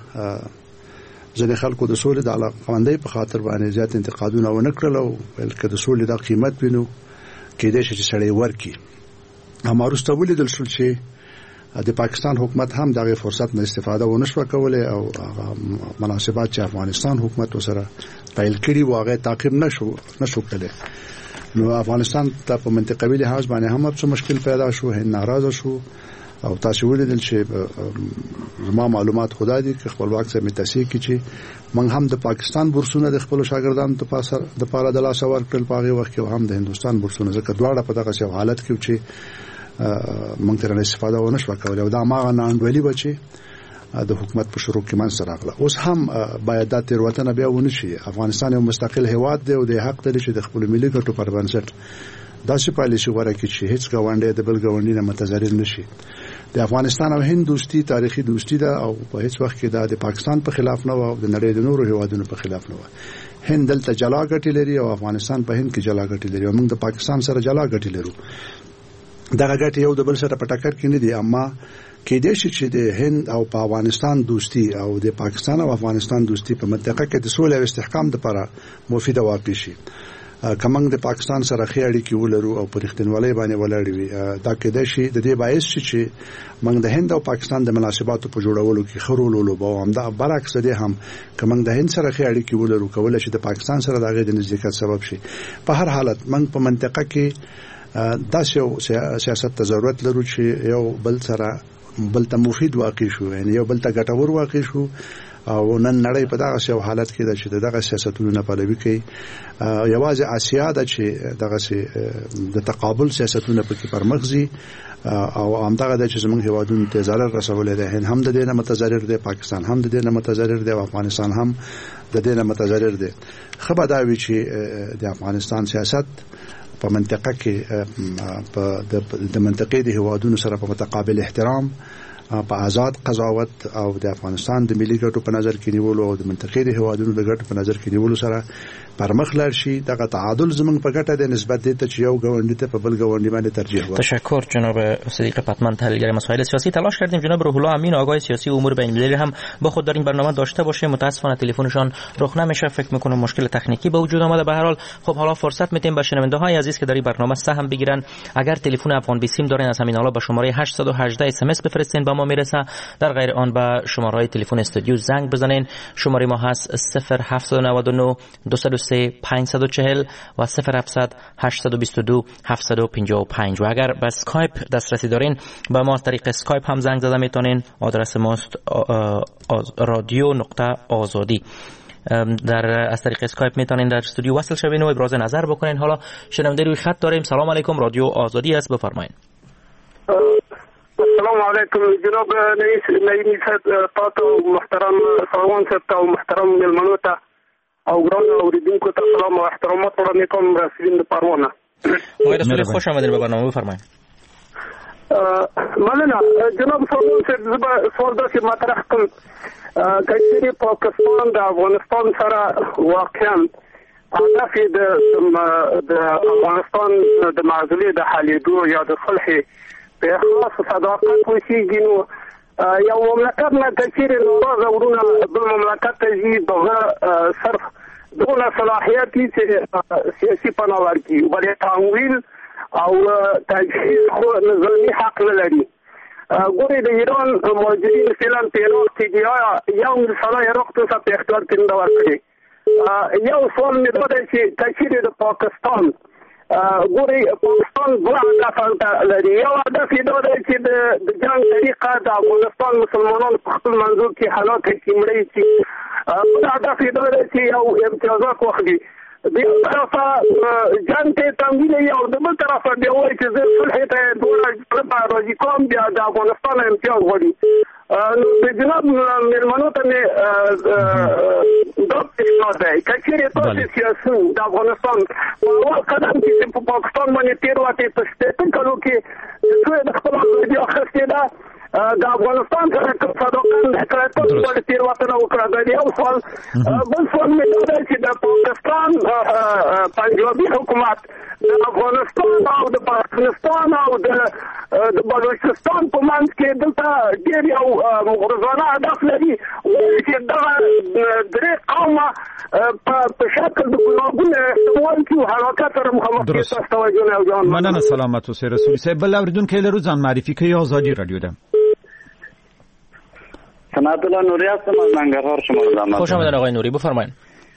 ځینې خلکو د سولې د علاقمندۍ په خاطر باندې زیات انتقادونه ونه کړل او ویل که د سولې دا قیمت وینو کېدای شي چې سړی ورکړي. اما وروسته ولیدل شول چې د پاکستان حکومت هم دغه فرصت نه استفاده ونه شوه کولی او هغه مناسبات چې افغانستان حکومت ورسره پیل کړي و هغه تعقیب نشو نشو کړلی. نو افغانستان ته په منطقوي لحاظ باندې هم څه مشکل پیدا شو، هند ناراضه شو او تاسو ولیدل چې زما معلومات خدا دي چې خپلواک سره متصل کی چې موږ هم د پاکستان بورسونه د خپل شاګردانو ته پاسه د پاره د لاس ورکړل په هغه وخت کې هم د هندستان بورسونه ځکه دواړه په دغه څه حالت کې چې موږ ترې استفاده ونه شو کولای او دا ماغه ناندولي بچي د حکومت په شروع کې منځ راغله. اوس هم باید د تیروتنه بیا ونه شي. افغانستان یو مستقل هیواد دی او د حق لري چې د خپل ملي ګټو پر بنسټ داسې پالیسي ورکړي چې هیڅ ګاونډی د بل ګاونډي نه متضرر نشي. د افغانستان او هند دوستي تاریخي دوستي ده او په هیڅ وخت کې د پاکستان په خلاف نه او د نړۍ د نورو هیوادونو په خلاف نه و. هند دلته جلا ګټې لري او افغانستان په هند کې جلا ګټې لري او موږ د پاکستان سره جلا ګټې لرو. دغه ګټې یو د بل سره په ټکر کې نه دي، اما کېدای شي چې د هند او په افغانستان دوستي او د پاکستان او افغانستان دوستي په منطقه کې د سولې او استحکام لپاره مفیده واقع شي. کمنګ د پاکستان سره خې اړیکې ولرو او پر اختنوالۍ باندې ولاړ وي. دا کېدای شي د دې باعث شي چې موږ د هند او پاکستان د مناسباتو په جوړولو کې خرولولو به هم دا برعکس دي هم کمنګ د هند سره خې اړیکې ولرو کولای شي د پاکستان سره د غږ د نزدېکت سبب شي. په هر حالت موږ په منطقه کې داسې یو سیاست ته ضرورت لرو چې یو بل سره بل ته مفید واقع شو، یعنی یو بل ته ګټور واقع شو او نن نړۍ په دغه یو حالت کې ده چې دغه سیاستونه نه پلوي کوي. یوازې آسیا ده چې دغه د تقابل سیاستونه پکې پرمخزي او همدغه د چې زموږ هیوادونو ته ضرر رسولې ده. هند هم د دې نه متضرر دی، پاکستان هم د دې نه متضرر دی او افغانستان هم د دې نه متضرر دی. خبر دا وی چې د افغانستان سیاست په منطقه کې د منطقې د هیوادونو سره په متقابل احترام، په آزاد قضاوت او د افغانستان د ملي ګټو په نظر کې نیولو او د منطقې د هیوادونو د ګټو په نظر کې نیولو سره پرمخ لاړ شي. دغه تعادل زموږ په ګټه د نسبت دې ته چې یو ګاونډي ته په بل ګاونډي باندې ترجیح ورکړي. تشکر جناب صدیق پتمن، تحلیلگر مسائل سیاسی. تلاش کردیم جناب روح الله امین آگاه سیاسی امور بین المللی هم با خود در این برنامه داشته باشه، متاسفانه تلفنشان رخ نمیشه. فکر میکنم مشکل تکنیکی به وجود آمده. به هر حال خب حالا فرصت میدیم به شنونده های عزیز که در این برنامه سهم بگیرن. اگر تلفن افغان بیسیم دارین از همین حالا به شماره هشت یک هشت اس ام اس بفرستین، به ما میرسه. در غیر آن به شماره های تلفن استودیو زنگ بزنین. شماره ما هست صفر هفت نه نه دو صفر سه پنج چهار صفر و صفر هفت هشت دو دو هفت پنج پنج. و اگر به اسکایپ دسترسی دارین به ما از طریق اسکایپ هم زنگ زده میتونین. آدرس ماست رادیو نقطه آزادی. در از طریق اسکایپ میتونین در استودیو وصل شوین و ابراز نظر بکنین. حالا شنونده روی خط داریم. سلام علیکم، رادیو آزادی است، بفرمایید. السلام علیکم جناب نعیمی صاحب، تاسو محترم سروان صاحب او محترم ملمنو ته او ګران اوریدونکو ته سلام او احترامات وړاندې کوم. رسولین د پروانه وای رسول خوش آمدید به برنامه، بفرمایید. مننه جناب سلمان صاحب، زه به سوال داسې مطرح کړم که چېرې پاکستان د افغانستان سره واقعا هدف یې د افغانستان د معضلې د حلېدو یا د صلح په اخلاص و صداقت وشېږي، نو یو مملکت نه که چېرې ناراضه وروڼه بل مملکت ته ځي، دغه صرف دغه صلاحیت وي چې سیاسي پناه ورکړي، بلې تمویل او تجهیز خو نظامي حق نه لري. ګورې د ایران مهاجرین فعلا په عراق کې دي، آیا یو سړی عراق ته په اختیار کې نه ورکړي؟ یو سوال مې دا دی چې که چېرې د پاکستان ګورې پاکستان دوه هدف لري، یو هدف یې دا دی چې د جنګ طریقه د افغانستان مسلمانان په خپل منظور کې هلاک کړي، مړه کړي. بل هدف یې دا دی چې یو امتیازات واخلي، د یو طرفه جنګ ته تمویل یې او د بل طرفه بیا وایي چې زه صلح ته دواړه راضي کوم، بیا د افغانستان امتیاز غواړي. نو د جناب مېلمنو ته مې دا پیشنهاد دی که چېرې تاسې سیاسي د افغانستان په اول قدم کې په پاکستان باندې تېر وتې په شپېته کلو کې چې څو یې د خپل ازادي اخیستې ده، د افغانستان سره کوم صداقت نه کړی، تاسو باندې تېروتنه وکړه. دا یو سوال. بل سوال مې دا دی چې د پاکستان پنجابي حکومت د افغانستان او د پاکستان او د بلوچستان په منځ کې دلته ډېر یو مغرضانه هدف لري چې دغه درې قومه په شکل د ګناهونو احتمال کړي او هلاکت سره مخامخ کېږي. تاسو توجه نه او جان مننه. سلامت اوسئ رسول صاحب. بل اوریدونکی لرو، ځان معرفي کوي. آزادی رادیو ده. صنعت الله نوری هستم از ننگرهار شما رو زحمت. خوش آمدید آقای نوری، بفرمایید.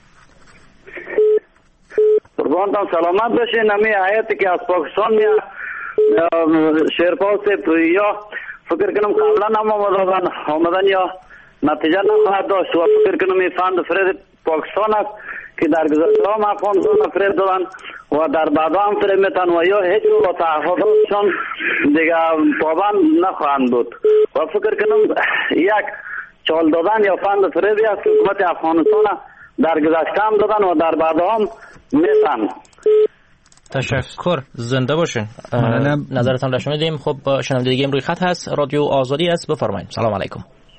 قربانتان سلامت باشین. نمی آیتی که از پاکستان میاد شیرپا سے یا فکر کنم قبلا هم آمدن آمدن یا نتیجه نخواهد داشت و فکر کنم این فند فرید پاکستان است که در گذشته هم افغانستان فرید دادن و در بعد هم فرید میتن و یا هیچ رو با تعهداتشان دیگه پابند نخواهند بود و فکر کنم یک چال دادن یا فند فریدی است که حکومت افغانستان در گذشته هم دادن و در بعد هم میتن. تشکر، زنده باشین. نظرتان را شنیدیم. خب شنونده دیگه روی خط هست، رادیو آزادی است، بفرمایید. سلام علیکم.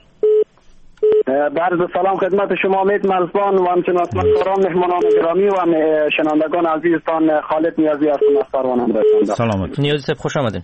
بعد سلام خدمت شما امید مرزبان و همچنین خدمتکاران مهمانان گرامی و شنوندگان عزیزتان. خالد نیازی هستم از پروانه رسانده. سلامت. نیازی صاحب خوش آمدید.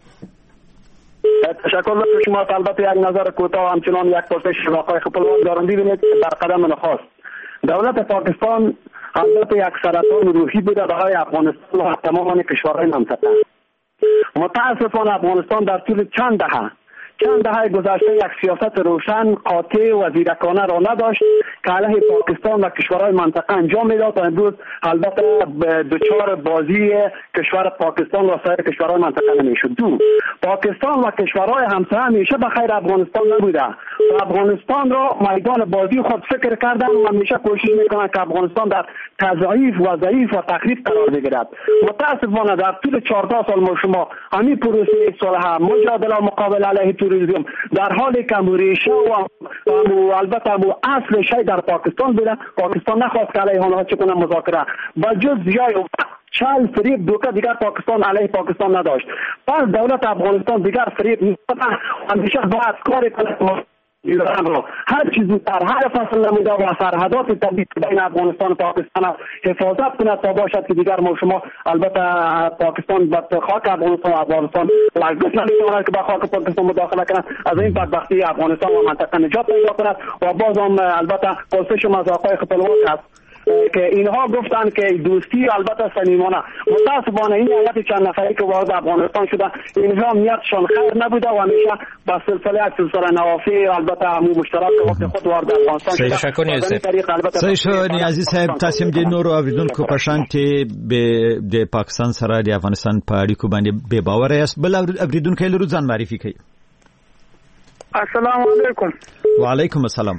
تشکر از شما. البته یک نظر کوتاه همچنان یک پرسش واقعی خپلوان دارم. ببینید در قدم نخست دولت پاکستان البته یک سرطان روحی بوده برای افغانستان و تمام کشورهای منطقه. متاسفانه افغانستان در طول چند دهه چند دهه گذشته یک سیاست روشن، قاطع و زیرکانه را نداشت که علیه پاکستان و کشورهای منطقه انجام میداد و امروز البته دچار بازی کشور پاکستان و سایر کشورهای منطقه نمیشد. دو، پاکستان و کشورهای همسایه همیشه به خیر افغانستان نبوده و افغانستان را میدان بازی خود فکر کردن و همیشه کوشش میکنند که افغانستان در تضعیف و ضعیف و تخریب قرار بگیرد. متاسفانه در طول چهارده سال ما شما همین پروسه صلح، مجادله و مقابله علیه توریسم در حالی که ریشه و البته اصل شی در پاکستان بوده، پاکستان نخواست که علیه آنها چه کنه مذاکره و جز جای چال فریب دوکه دیگر پاکستان علیه پاکستان نداشت. پس دولت افغانستان دیگر فریب نمیده، همیشه باید کار کنه هر چیزی در هر فصل نموده و سرحدات طبیعی بین افغانستان و پاکستان حفاظت کنه تا باشد که دیگر ما شما البته پاکستان به خاک افغانستان و افغانستان لگت نمیتواند که به خاک پاکستان مداخله کنند. از این بدبختی افغانستان و منطقه نجات پیدا کند و باز هم البته پرسش شما از آقای خپلوان است که اینها گفتن که دوستی البته صمیمانه. متاسفانه این حالت چند نفری که وارد افغانستان شده اینها نیتشان خیر نبوده و همیشه با سلسله یک سلسله نوافی البته همو مشترک وقت خود وارد افغانستان شده. تشکر نیازی صحیح نیازی صاحب. تاسیم د نورو اوریدونکو په شانتي به د پاکستان سره د افغانستان په اړیکو باندې بې باور است. بل اوریدونکو لرو ځان معرفي کوي. السلام علیکم. وعلیکم السلام.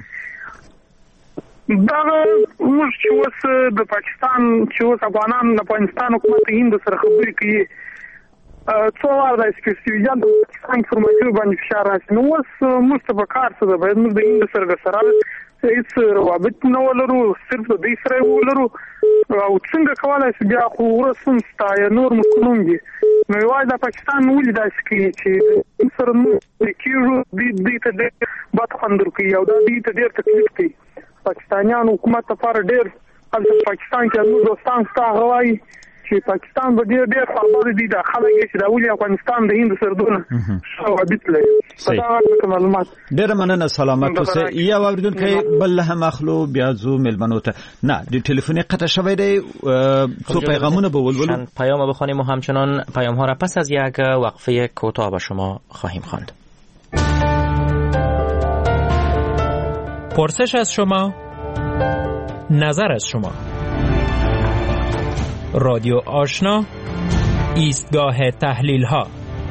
دا موږ چې اوس د پاکستان چې اوس افغانان د افغانستان حکومت هند سره خبرې کوي څو وار د سپیسیفیکان د پاکستان فرمایي باندې فشار راځي. نو اوس موږ ته به کار څه ده، باید موږ د هند سره د سره هیڅ روابط نه ولرو، صرف د دوی سره ولرو او څنګه کولای شو بیا خو ورسوم ستا یا نور مسلمان دي نو یوازې د پاکستان ولې داسې کوي چې سره موږ کېږو دوی ته ډېر بد خوند ورکوي او دا دوی ته ډېر تکلیف کوي. پاکستانیان حکومت لپاره ډېر هلته پاکستان کې زموږ دوستان ستا هغه وایي چې پاکستان به ډېر ډېر خواباده دي دا خلک یې چې دا ولې افغانستان د هند سردونه ثوابت لري. په دا اړه معلومات. ډېره مننه، سلامت اوسئ. یو اورېدونکی بل هم اخلو بیا ځو مېلمنو ته. نه د تلفنی قطع شوی دی، څو پیغامونه به ولولو. پیام بخوانیم و همچنان پیام ها را پس از یک وقفه کوتاه به شما خواهیم خواند. پرسش از شما، نظر از شما. رادیو آشنا، ایستگاه تحلیل ها.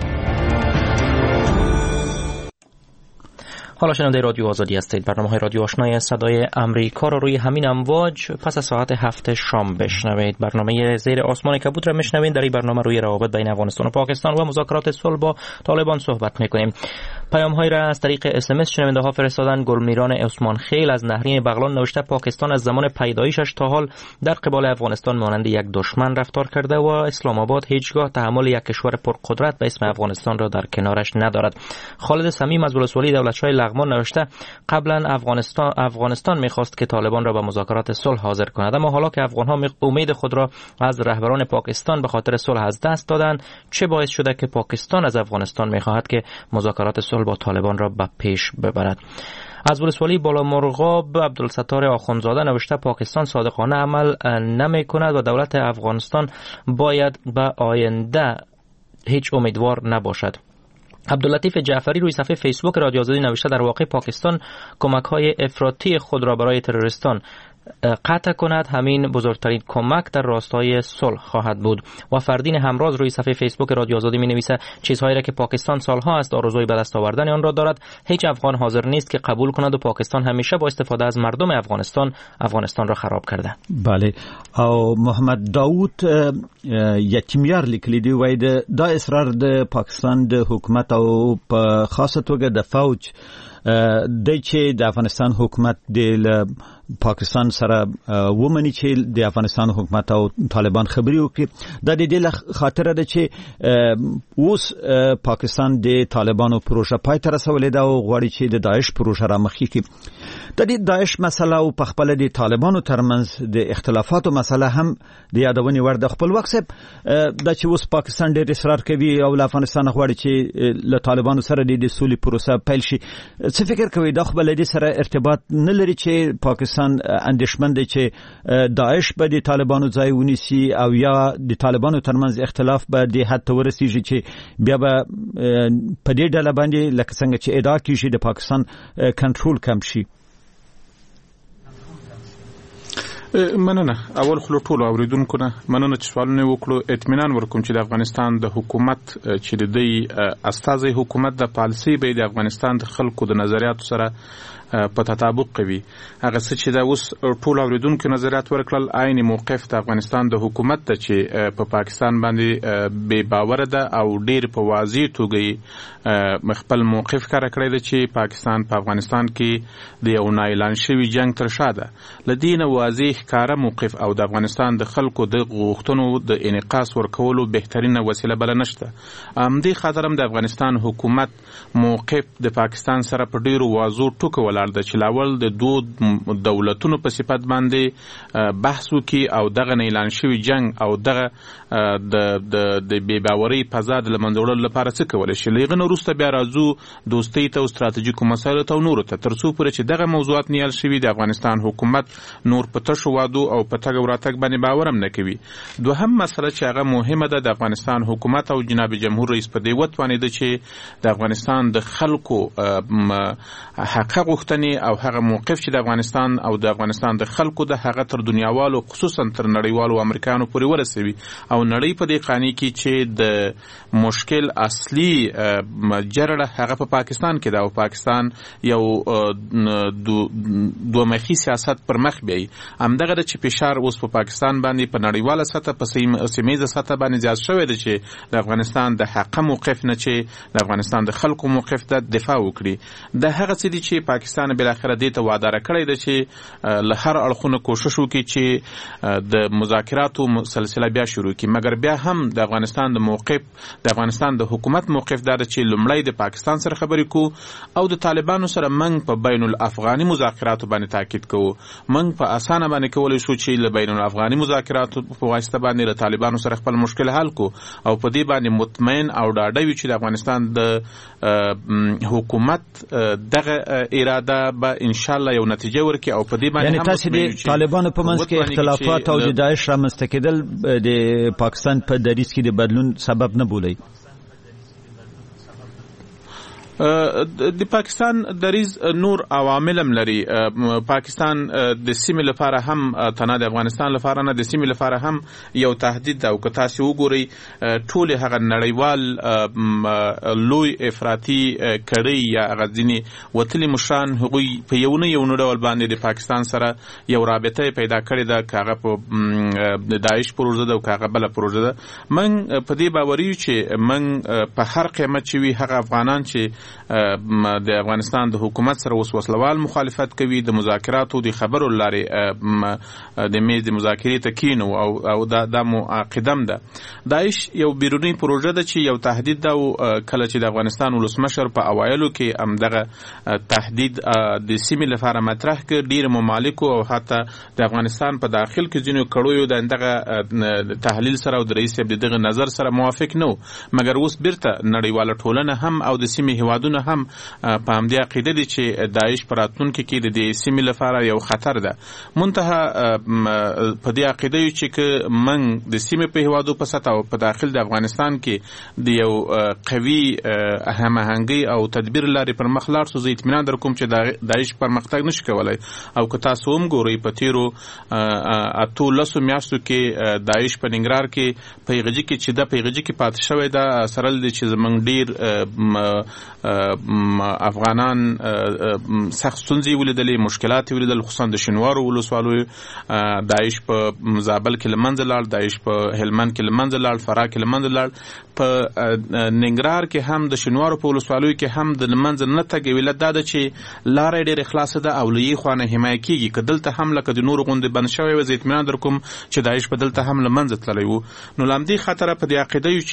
حالا شنونده رادیو آزادی هستید. برنامه های رادیو آشنای صدای امریکا رو روی همین امواج پس از ساعت هفت شام بشنوید. برنامه زیر آسمان کبود را میشنوید. در این برنامه روی روابط بین افغانستان و پاکستان و مذاکرات صلح با طالبان صحبت میکنیم. پیام های را از طریق اس ام اس شنونده ها فرستادن. گلمیران عثمان خیل از نهرین بغلان نوشته پاکستان از زمان پیدایشش تا حال در قبال افغانستان مانند یک دشمن رفتار کرده و اسلام آباد هیچگاه تحمل یک کشور پرقدرت به اسم افغانستان را در کنارش ندارد. خالد صمیم از ولسوالی دولتشاه لغمان نوشته قبلا افغانستان افغانستان میخواست که طالبان را به مذاکرات صلح حاضر کند، اما حالا که افغانها امید خود را از رهبران پاکستان به خاطر صلح از دست دادند، چه باعث شده که پاکستان از افغانستان میخواهد که مذاکرات صلح با طالبان را به پیش ببرد؟ از ولسوالی بالا مرغاب عبدالستار آخوندزاده نوشته پاکستان صادقانه عمل نمی کند و دولت افغانستان باید به آینده هیچ امیدوار نباشد. عبداللطیف جعفری روی صفحه فیسبوک رادیو آزادی نوشته در واقع پاکستان کمک‌های افراطی خود را برای تروریستان قطع کند، همین بزرگترین کمک در راستای صلح خواهد بود. و فردین همراز روی صفحه فیسبوک رادیو آزادی می‌نویسد چیزهایی را که پاکستان سالها است آرزوی به دست آوردن آن را دارد، هیچ افغان حاضر نیست که قبول کند و پاکستان همیشه با استفاده از مردم افغانستان افغانستان را خراب کرده. بله. او محمد داوود یتیمیار لیکلی دی وای د اصرار د پاکستان د حکومت او په خاصه توګه د فوج د چې د افغانستان حکومت د پاکستان سره ومني چې د افغانستان حکومت او طالبان خبري وکړي. د دې د خاطر ده چې اوس پاکستان د طالبانو پروژه پای ته رسولې ده او غواړي چې د داعش پروژه را مخکې کړي. د دې داعش مسله او په خپل د طالبانو ترمنځ د اختلافاتو مسله هم د یادونې وړ د خپل وخت د چې اوس پاکستان ډېر اصرار کوي او له افغانستان غواړي چې له طالبانو سره د سولې پروسه پیل شي. څه فکر کوي دا خو بل دې سره ارتباط نه لري چې پاکستان اندېښمن دی چې داعش به د طالبانو ځای ونیسي او یا د طالبانو ترمنځ اختلاف به د حد ته ورسیږي چې بیا به په دې ډله باندې لکه څنګه چې ادعا کیږي د پاکستان کنټرول کم شي؟ مننه. اول خلو ټولو اوریدونکو نه مننه چې سوالونه وکړو. اطمینان ورکوم چې د افغانستان د حکومت چې د دوی استازي حکومت د پالیسي به د افغانستان د خلکو د نظریاتو سره په تطابق کوي. هغه څه چې دا اوس ټول اوریدونکو نظریات ورکړل عین موقف د افغانستان د حکومت ته چې په پاکستان باندې بے باور ده او ډیر په واضح توګه خپل موقف کار کړی دی چې پاکستان په افغانستان کې د یو نااعلان شوی جنگ تر شا ده. لدین واضح کار موقف او د افغانستان د خلکو د غوښتنو د انعکاس ورکولو بهترینه وسیله بل نشته. ام دې خاطر هم د افغانستان حکومت موقف د پاکستان سره په ډیرو واضح ټکو ولاړ ده چې لاول د دوه دولتونو په صفت باندې بحث وکي او دغه اعلان شوی جنگ او دغه د د د بې باورۍ فضا د لمنځه وړلو لپاره څه کولای شي. لغه وروسته بیا راځو دوستۍ ته او ستراتیژیکو مسایلو ته او نورو ته تر څو پورې چې دغه موضوعات نیول شوي د افغانستان حکومت نور په تشو وادو او په تګ او راتګ باندې باور هم نه کوي. دوهم مسله چې هغه مهمه ده د افغانستان حکومت او جناب جمهور رئیس په دې وتوانېده چې د افغانستان د خلکو حق غوښتنې او هغه موقف چې د افغانستان او د افغانستان د خلکو د هغه تر دنیاوالو خصوصا تر نړیوالو امریکایانو پورې ورسوي او نړۍ په دې قانې کې چې د مشکل اصلي جرړه هغه په پاکستان کې ده او پاکستان یو دوه مخي سیاست پر مخ بیاي. همدغه د چې فشار اوس په پاکستان باندې په نړیواله سطح په سیمه سطح باندې زیات شوی دی چې د افغانستان د حق موقف نه چې د افغانستان د خلکو موقف د دفاع وکړي. د هغه څه دي چې پاکستان پاکستان بالاخره دې ته وادار کړی دی چې له هر اړخونو کوشش وکړي چې د مذاکراتو سلسله بیا شروع کړي، مګر بیا هم د افغانستان د موقف د افغانستان د حکومت موقف دا چې لومړی د پاکستان سره خبرې کوو او د طالبانو سره موږ په بین الافغاني مذاکراتو باندې تاکید کوو. موږ په اسانه باندې کولی شو چې له بین الافغاني مذاکراتو په واسطه باندې له طالبانو سره خپل مشکل حل کو او په دې باندې مطمئن او ډاډه وي چې د افغانستان د حکومت دغه اراده به ان شاء الله یو نتیجه ورکړي او په دې باندې یعنی تاسو د طالبانو په منځ کې اختلافات او د داعش رامنځته کېدل د پاکستان په دریځ کې د بدلون سبب نه بولي؟ د پاکستان دریز نور عوامل هم لري. پاکستان د سیمې لپاره هم تنه د افغانستان لپاره نه، د سیمې لپاره هم یو تهدید ده او که تاسو وګورئ ټول هغه نړیوال لوی افراطي کړۍ یا هغه ځینې وتلي مشران هغوی په یو نه یو ډول باندې د پاکستان سره یو رابطه پیدا کړې ده، که هغه په د داعش پروژه ده او که هغه بله پروژه ده. موږ په دې باوري یو چې موږ په هر قیمت چې وي هغه افغانان چې د افغانستان د حکومت سره اوس وسلوال مخالفت کوي، د مذاکراتو د خبرو لارې د میز د مذاکرې ته کینو او او دا د قدم ده. داعش یو بیرونی پروژه ده چې یو تهدید ده او کله چې د افغانستان ولسمشر په اوایلو کې هم دغه تهدید د سیمې لپاره مطرح کړ، ډیر ممالک او حتی د افغانستان په داخل کې ځینو کړیو د دغه تحلیل سره او د رئیس دغه نظر سره موافق نه، مګر اوس بیرته نړیواله ټولنه هم او د سیمې هیوادونه هم په همدې عقیده دي چې داعش په راتلونکي کې د سیمې لپاره یو خطر ده. منتها په دې عقیده یو چې که موږ د سیمې په هیوادو په سطح او په داخل د افغانستان کې د یو قوي هماهنګي او تدبیر لارې پر مخ لاړ سو، زه اطمینان در کوم چې داعش پرمختګ نشي کولای. او که تاسو هم ګورئ په تیرو اتو لسو میاشتو کې داعش په ننګرهار کې پیغجي کې چې د پیغجي کې پاتې شوی ده سره د چې زمونږ ډیر افغانان سخت ستونزې ولیدلې، مشکلات ولیدل، خصوصا د شینوارو ولسوالۍ. داعش په زابل کې له منځه لاړ، داعش په هلمند کې له منځه لاړ، فراه کې له منځه لاړ، په ننګرهار کې هم د شینوارو په ولسوالیو کې هم د منځه نه تګ علت دا ده چې لارې ډېرې خلاصه ده او له یې خوا نه حمایه کېږي. که دلته هم لکه د نورو غوندې بند شوی وه، زه اطمینان در کوم چې داعش په دلته هم له منځه تللی و. نو له همدې خطره په دې عقیده یو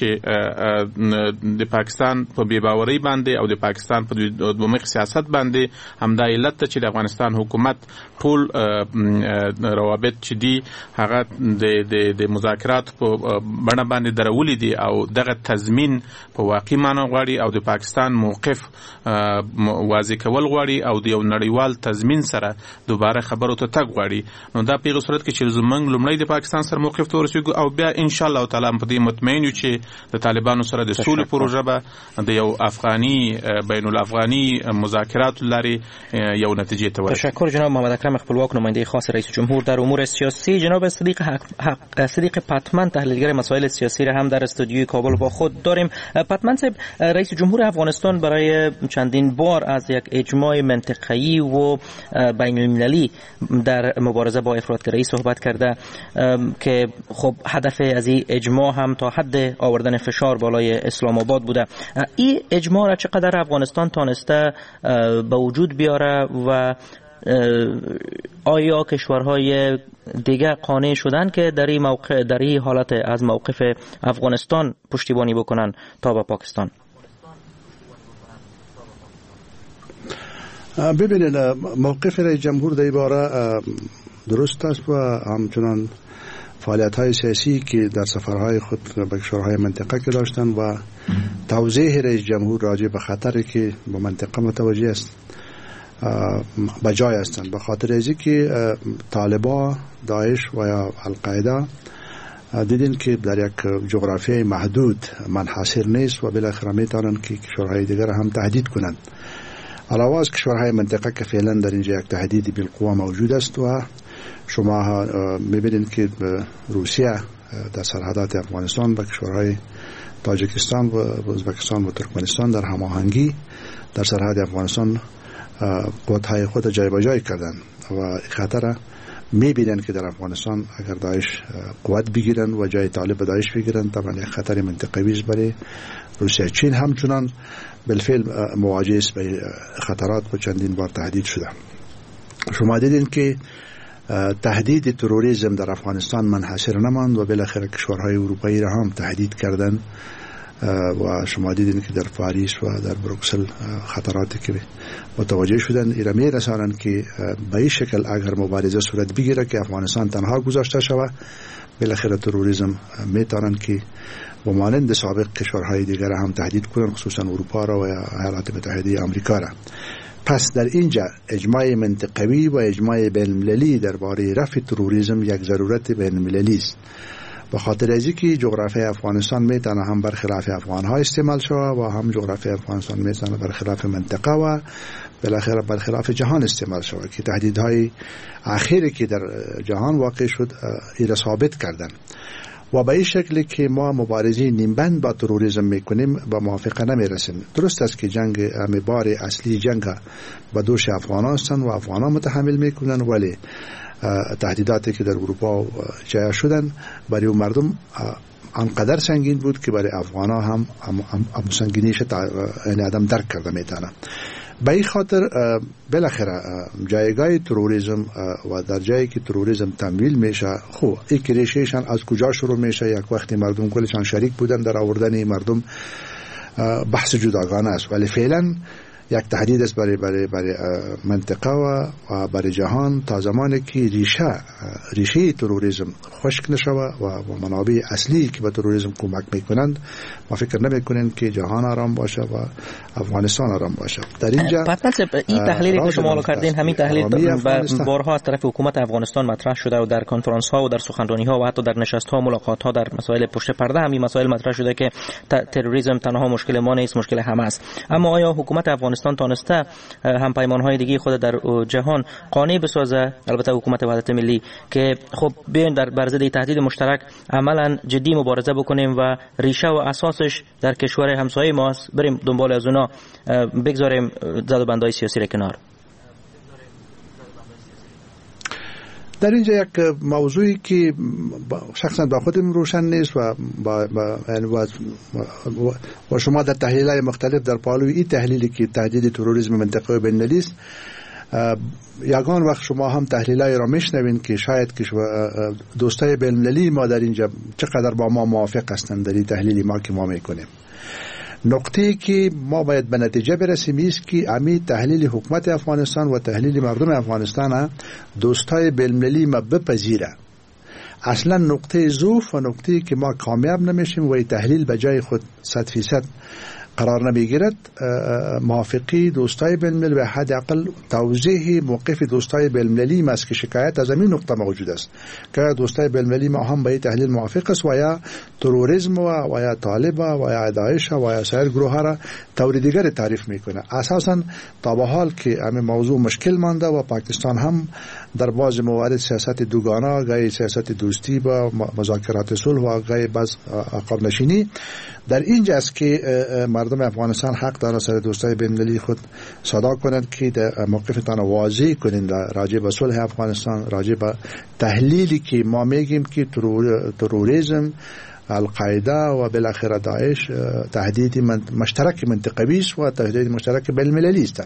چې د پاکستان په بې باورۍ باندې او د پاکستان په دومخ سیاست باندې همدا علت ته چې د افغانستان حکومت ټول روابط چې دي هغه د د مذاکرات په بڼه باندې درولي دي او دغه تضمین په واقعي معنا غواړي او د پاکستان موقف واضح کول غواړي او د یو نړیوال تضمین سره دوباره خبرو ته تګ غواړي. نو دا په صورت کې چې زمونږ لومړی د پاکستان سره موقف ته ورسېږو او بیا ان شاء الله تعالی په دې مطمئن یو چې د طالبانو سره د سولې پروژه به د یو افغاني بین الافغاني مذاکرات لارې یو نتیجه ته ورسېږي. تشکر جناب محمد اکرم خپلواک نماینده خاص رئیس جمهور در امور سیاسی. جناب صدیق حق صدیق پتمن تحلیلگر مسائل سیاسی را هم در استودیوی کابل با خود داریم. پتمن صاحب، رئیس جمهور افغانستان برای چندین بار از یک اجماع منطقه‌ای و بین المللی در مبارزه با افراطگرایی صحبت کرده که خب هدف از این اجماع هم تا حد آوردن فشار بالای اسلام آباد بوده. این اجماع را چقدر افغانستان تانسته به وجود بیاره و آیا کشورهای دیگه قانع شدن که در این موقع در این حالت از موقف افغانستان پشتیبانی بکنن تا به پاکستان؟ ببینید، موقف رئیس جمهور در این باره درست است و همچنان فعالیت‌های سیاسی که در سفرهای خود به کشورهای منطقه که داشتن و توضیح رئیس جمهور راجع به خطری که به منطقه متوجه است بجای هستند، به خاطر اینکه که طالبان، داعش و یا القاعده دیدین که در یک جغرافیای محدود منحصر نیست و بالاخره میتونن که کشورهای دیگر هم تهدید کنند. علاوه از کشورهای منطقه که فعلا در اینجا یک تهدید بالقوه موجود است و شما میبینید که روسیه در سرحدات افغانستان با کشورهای تاجیکستان و ازبکستان و ترکمنستان در هماهنگی در سرحد افغانستان قوت‌های خود جای به جای کردن و خطر میبینن که در افغانستان اگر داعش قوت بگیرن و جای طالب داعش بگیرن طبعا یک خطر منطقوی است برای روسیه. چین همچنان بالفعل مواجه است به خطرات و چندین بار تهدید شده. شما دیدین که تهدید تروریسم در افغانستان منحصر نماند و بالاخره کشورهای اروپایی را هم تهدید کردن و شما دیدین که در پاریس و در بروکسل خطراتی که متوجه شدن ایرا می رسانند که به این شکل اگر مبارزه صورت بگیره که افغانستان تنها گذاشته شود بالاخره تروریسم می توانند که و مانند سابق کشورهای دیگر هم تهدید کنند، خصوصا اروپا را و ایالات متحده آمریکا را. پس در اینجا اجماع منطقوی و اجماع بین‌المللی درباره رفع تروریسم یک ضرورت بین‌المللی است. به خاطر از اینکه جغرافیای افغانستان میتونه هم برخلاف افغان‌ها استعمال شود و هم جغرافیای افغانستان میتونه برخلاف منطقه و بالاخره برخلاف جهان استعمال شود که تهدیدهای اخیری که در جهان واقع شد ایرا ثابت کردن و به این شکلی که ما مبارزه نیمبند با تروریسم میکنیم با موافقه نمیرسیم. درست است که جنگ بار اصلی جنگ به دوش افغانان هستند و افغانان متحمل میکنن، ولی تهدیداتی که در اروپا جای شدن برای مردم انقدر سنگین بود که برای افغانا هم هم سنگینیش یعنی آدم درک کرده میتونه. به این خاطر بالاخره جایگاه تروریسم و در جایی که تروریسم تمویل میشه، خب این ریشهشان از کجا شروع میشه؟ یک وقتی مردم کلشان شریک بودن در آوردن مردم بحث جداگانه است، ولی فعلا یک تهدید است برای برای برای منطقه و برای جهان تا زمانی که ریشه ریشه تروریسم خشک نشود و منابع اصلی که به تروریسم کمک میکنند ما فکر نمیکنیم که جهان آرام باشه و افغانستان آرام باشه. در اینجا این تحلیلی که شما کردین همین تحلیل بارها از طرف حکومت افغانستان مطرح شده و در کنفرانس ها و در سخنرانی ها و حتی در نشست ها ملاقات ها در مسائل پشت پرده همین مسائل مطرح شده که تروریسم تنها مشکل ما نیست، مشکل همه است. اما آیا حکومت افغانستان تانسته هم پیمان‌های دیگه خود در جهان قانع بسازه، البته حکومت وحدت ملی، که خب بیاین در بر ضد تهدید مشترک عملاً جدی مبارزه بکنیم و ریشه و اساسش در کشور همسایه ماست، بریم دنبال از اونا، بگذاریم زد و بندهای سیاسی را کنار؟ در اینجا یک موضوعی که شخصا با خودم روشن نیست و با, با, با, با شما در تحلیل‌های مختلف در پالوی این تحلیلی که تهدید تروریسم منطقه بین‌المللی است، یگان وقت شما هم تحلیل‌های را میشنوین که شاید که دوستای بین‌المللی ما در اینجا چقدر با ما موافق هستند در این تحلیلی ما که ما میکنیم. نقطه‌ای که ما باید به نتیجه برسیم است که امی تحلیل حکومت افغانستان و تحلیل مردم افغانستان دوستای بین‌المللی ما بپذیره. اصلا نقطه ضعف و نقطه‌ای که ما کامیاب نمیشیم و این تحلیل به جای خود صد فیصد قرار نمیگیرد، موافقی دوستای بین‌المللی و حداقل توضیح موقف دوستای بین‌المللی ما است که شکایت از این نقطه موجود است که دوستای بین‌المللی ما هم به این تحلیل موافق است و یا تروریسم و یا طالب و یا داعش و یا سایر گروه ها را طور دیگر تعریف میکنه. اساسا تا به حال که همین موضوع مشکل مانده و پاکستان هم در بعض موارد سیاست دوگانه، گاهی سیاست دوستی با مذاکرات صلح و گاهی باز عقب نشینی، در اینجا است که مردم افغانستان حق دارند سر دوستای بین‌المللی خود صدا کنند که موقفتان واضح کنند راجع به صلح افغانستان، راجع به تحلیلی که ما میگیم که تروریسم، القاعده و بالاخره داعش تهدید مشترک منطقوی است و تهدید مشترک بین‌المللی است.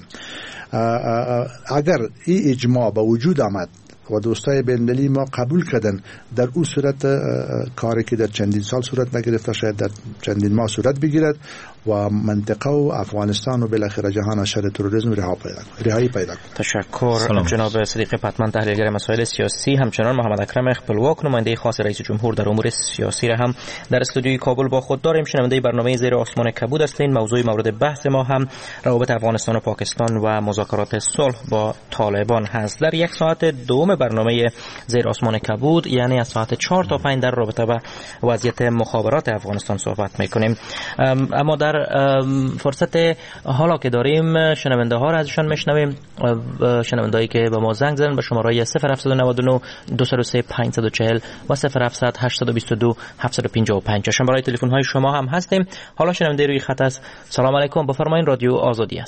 اگر این اجماع به وجود آمد و دوستای بین‌المللی ما قبول کردن، در اون صورت کاری که در چندین سال صورت نگرفته شاید در چندین ماه صورت بگیرد و منطقه و افغانستان و بالاخره جهان از شر تروریسم رها پیدا کنه، رهایی پیدا کنه. تشکر جناب صدیق پتمن، تحلیلگر مسائل سیاسی. همچنان محمد اکرم خپلواک، نماینده خاص رئیس جمهور در امور سیاسی را هم در استودیوی کابل با خود داریم. شنونده برنامه زیر آسمان کبود هستین. موضوع مورد بحث ما هم روابط افغانستان و پاکستان و مذاکرات صلح با طالبان هست. در یک ساعت دوم برنامه زیر آسمان کبود، یعنی از ساعت چهار تا پنج در رابطه با وضعیت مخابرات افغانستان صحبت میکنیم. اما در فرصت حالا که داریم شنونده ها را ازشان میشنویم، شنوندهایی که به ما زنگ زدن به شماره صفر هفت نه نه دو صفر سه پنج چهار صفر و صفر هفت هشت دو دو هفت پنج پنج. شماره های تلفن های شما هم هستیم. حالا شنونده روی خط است. سلام علیکم، بفرمایید، رادیو آزادی است.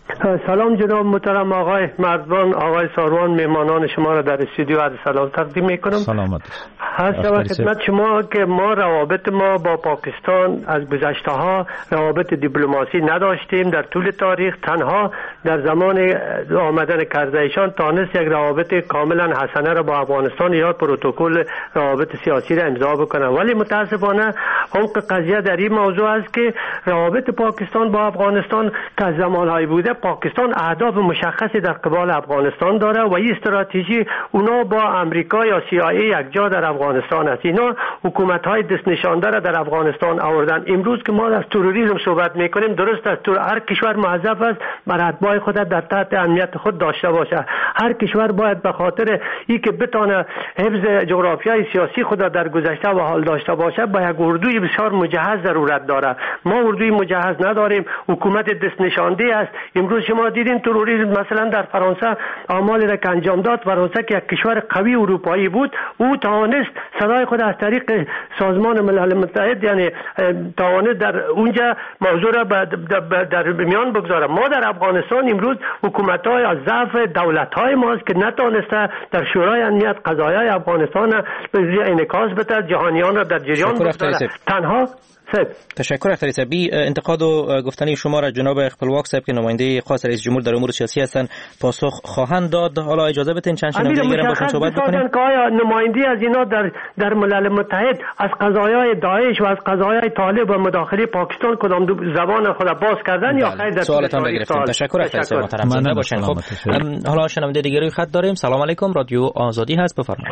سلام جناب محترم آقای مرزبان، آقای ساروان، مهمانان شما را در استودیو عرض سلام تقدیم میکنم. سلامت. هر شب خدمت شما که ما روابط ما با پاکستان از گذشته ها روابط دیپلماسی نداشتیم در طول تاریخ. تنها در زمان آمدن کرزیشان تانست یک روابط کاملا حسنه را با افغانستان یا پروتکل روابط سیاسی را امضا بکنه، ولی متاسفانه عمق قضیه در این موضوع است که روابط پاکستان با افغانستان که از زمانهای بوده، پاکستان اهداف مشخصی در قبال افغانستان داره و این استراتژی اونا با امریکا یا سی آی ای یک جا در افغانستان است. اینا حکومت‌های دست نشانده را در افغانستان آوردن. امروز که ما از تروریسم صحبت میکنیم، درست است، هر کشور موظف است بر اتباع خود در تحت امنیت خود داشته باشه. هر کشور باید به خاطر این که بتونه حفظ جغرافیای سیاسی خود در گذشته و حال داشته باشه با یک اردوی بسیار مجهز ضرورت داره. ما اردوی مجهز نداریم، حکومت دست نشانده است. امروز شما دیدین تروریسم مثلا در فرانسه اعمالی را که انجام داد، فرانسه که یک کشور قوی اروپایی بود، او توانست صدای خود از طریق سازمان ملل متحد یعنی توانست در اونجا موضوع را در میان بگذاره. ما در افغانستان امروز حکومت‌های از ضعف دولت‌های ماست که نتونسته در شورای امنیت قضایای افغانستان به انعکاس بده، جهانیان را در جریان بگذاره. تنها سب. تشکر اختری صاحبی. انتقاد و گفتنی شما را جناب خپلواک صاحب که نماینده خاص رئیس جمهور در امور سیاسی هستند پاسخ خواهند داد. حالا اجازه بدین چند شنونده دیگه را باشون صحبت بکنیم. که آیا نماینده از اینا در در ملل متحد از قضایای داعش و از قضایای طالب و مداخله پاکستان کدام زبان خود باز کردن یا خیر؟ در سوالتان را گرفتیم. تشکر اختری صاحب محترم. زنده باشین. خب حالا شنونده دیگه روی خط داریم. سلام علیکم، رادیو آزادی هست، بفرمایید.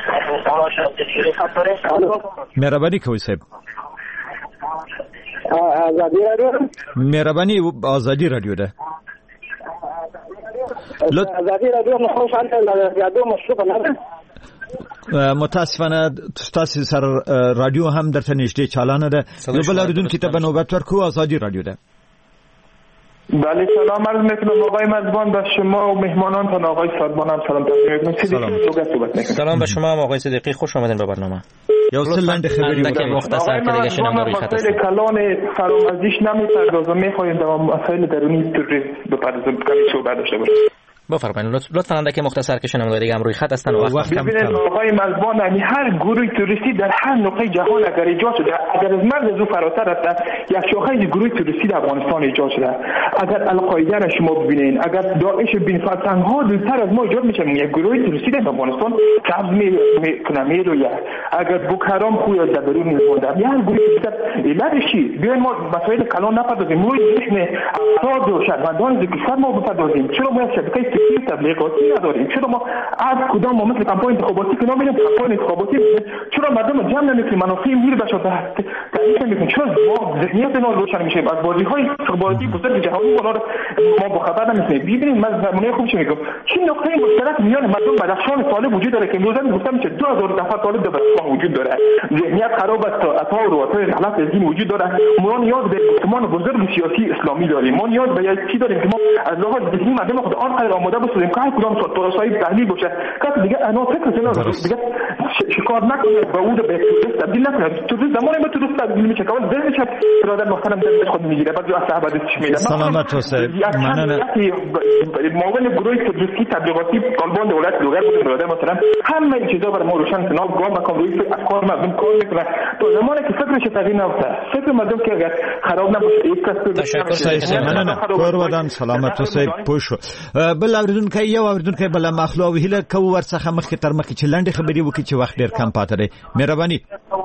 مهربانی کوی صاحب. آزادی رادیو مهربانی آزادی رادیو ده آزادی رادیو مخصوصا رادیو مشروع نه متاسفانه تاسو سر رادیو هم در تنشته چالانه ده. نو بل اردون کتاب نوبت ورکو آزادی رادیو ده. بله سلام عرض میکنم آقای مرزبان به شما و مهمانانتان. آقای سادمان هم سلام میکنم. سلام به شما آقای صدیقی، خوش آمدین به برنامه. یا سلند خبری بود مختصر که دیگه شنونده روی خط است. کلان فرامرزیش نمیپردازم، میخوایم در مسائل درونی تروریسم بپردازم کمی صحبت داشته باشیم. بفرمایید لطفاً اندکی مختصر که شنونده دیگه هم روی خط هستن و وقت کم کم. آقای مرزبان یعنی هر گروه توریستی در هر نقطه جهان اگر ایجاد شده، اگر از مرز از فراتر است، یک شاخه گروه توریستی در افغانستان ایجاد شده. اگر القاعده را شما ببینید، اگر داعش بین فتنها دورتر از ما ایجاد میشه، یک گروه توریستی در افغانستان قبض میکنه میروید. اگر بوکرام خوی از درون میزنده، یه گروه توریستی علتش چی؟ بیاین ما مسائل کلان نپردازیم، روی ذهن افراد و شهروندان کشور ما بپردازیم. چرا باید شبکه تبلیغاتی نداریم؟ چرا ما از کدام ما مثل کمپاین انتخاباتی که نمی‌بینیم کمپاین انتخاباتی؟ چرا مردم جمع نمی‌کنیم منافع ملی بشه تعریف نمی‌کنیم؟ چرا ما ذهنیت ما روشن میشه؟ از بازی‌های استخباراتی بزرگ جهانی ما با خبر نمی‌شیم. ببینید من زمانه خوبش میگم چه نقطه مشترک میان مردم بدخشان طالب وجود داره که امروز گفتم میشه دو هزار نفر طالب در بدخشان وجود داره. ذهنیت خراب است، اطهار و اطهار غلط از دین وجود داره. ما نیاز به گفتمان بزرگ سیاسی اسلامی داریم. ما نیاز به یک چیز داریم که ما از لحاظ ذهنی مردم خود آنقدر آماده باشیم که هر کدام صاحب تحلیل باشه کسی دیگه انا فکر کنه دیگه شکار نکنه با اون به توریست تبدیل نکنه. تو زمانی ما توریست تبدیل میشه که اول ذهنش برادر محترم دل خود میگیره بعد از صحبتش میاد. سلامت حسین مننه. معاون گروه توریستی تبلیغاتی طالبان دولت لوگر بود برادر محترم همه این چیزا برای ما روشن کنه. گام مکان روی افکار مردم کار میکنه. تو زمانی که فکرش تغییر نفته فکر مردم که اگر خراب نباشه یک کس تشکر مننه. کار ودان سلامت حسین پوشو بل اوریدون که یو اوریدون که بل مخلو ویله کو ورڅخه مخکې تر مخکې چې لنډه خبرې وکړي چې وخت ډیر کم پاتې دی. مهرباني.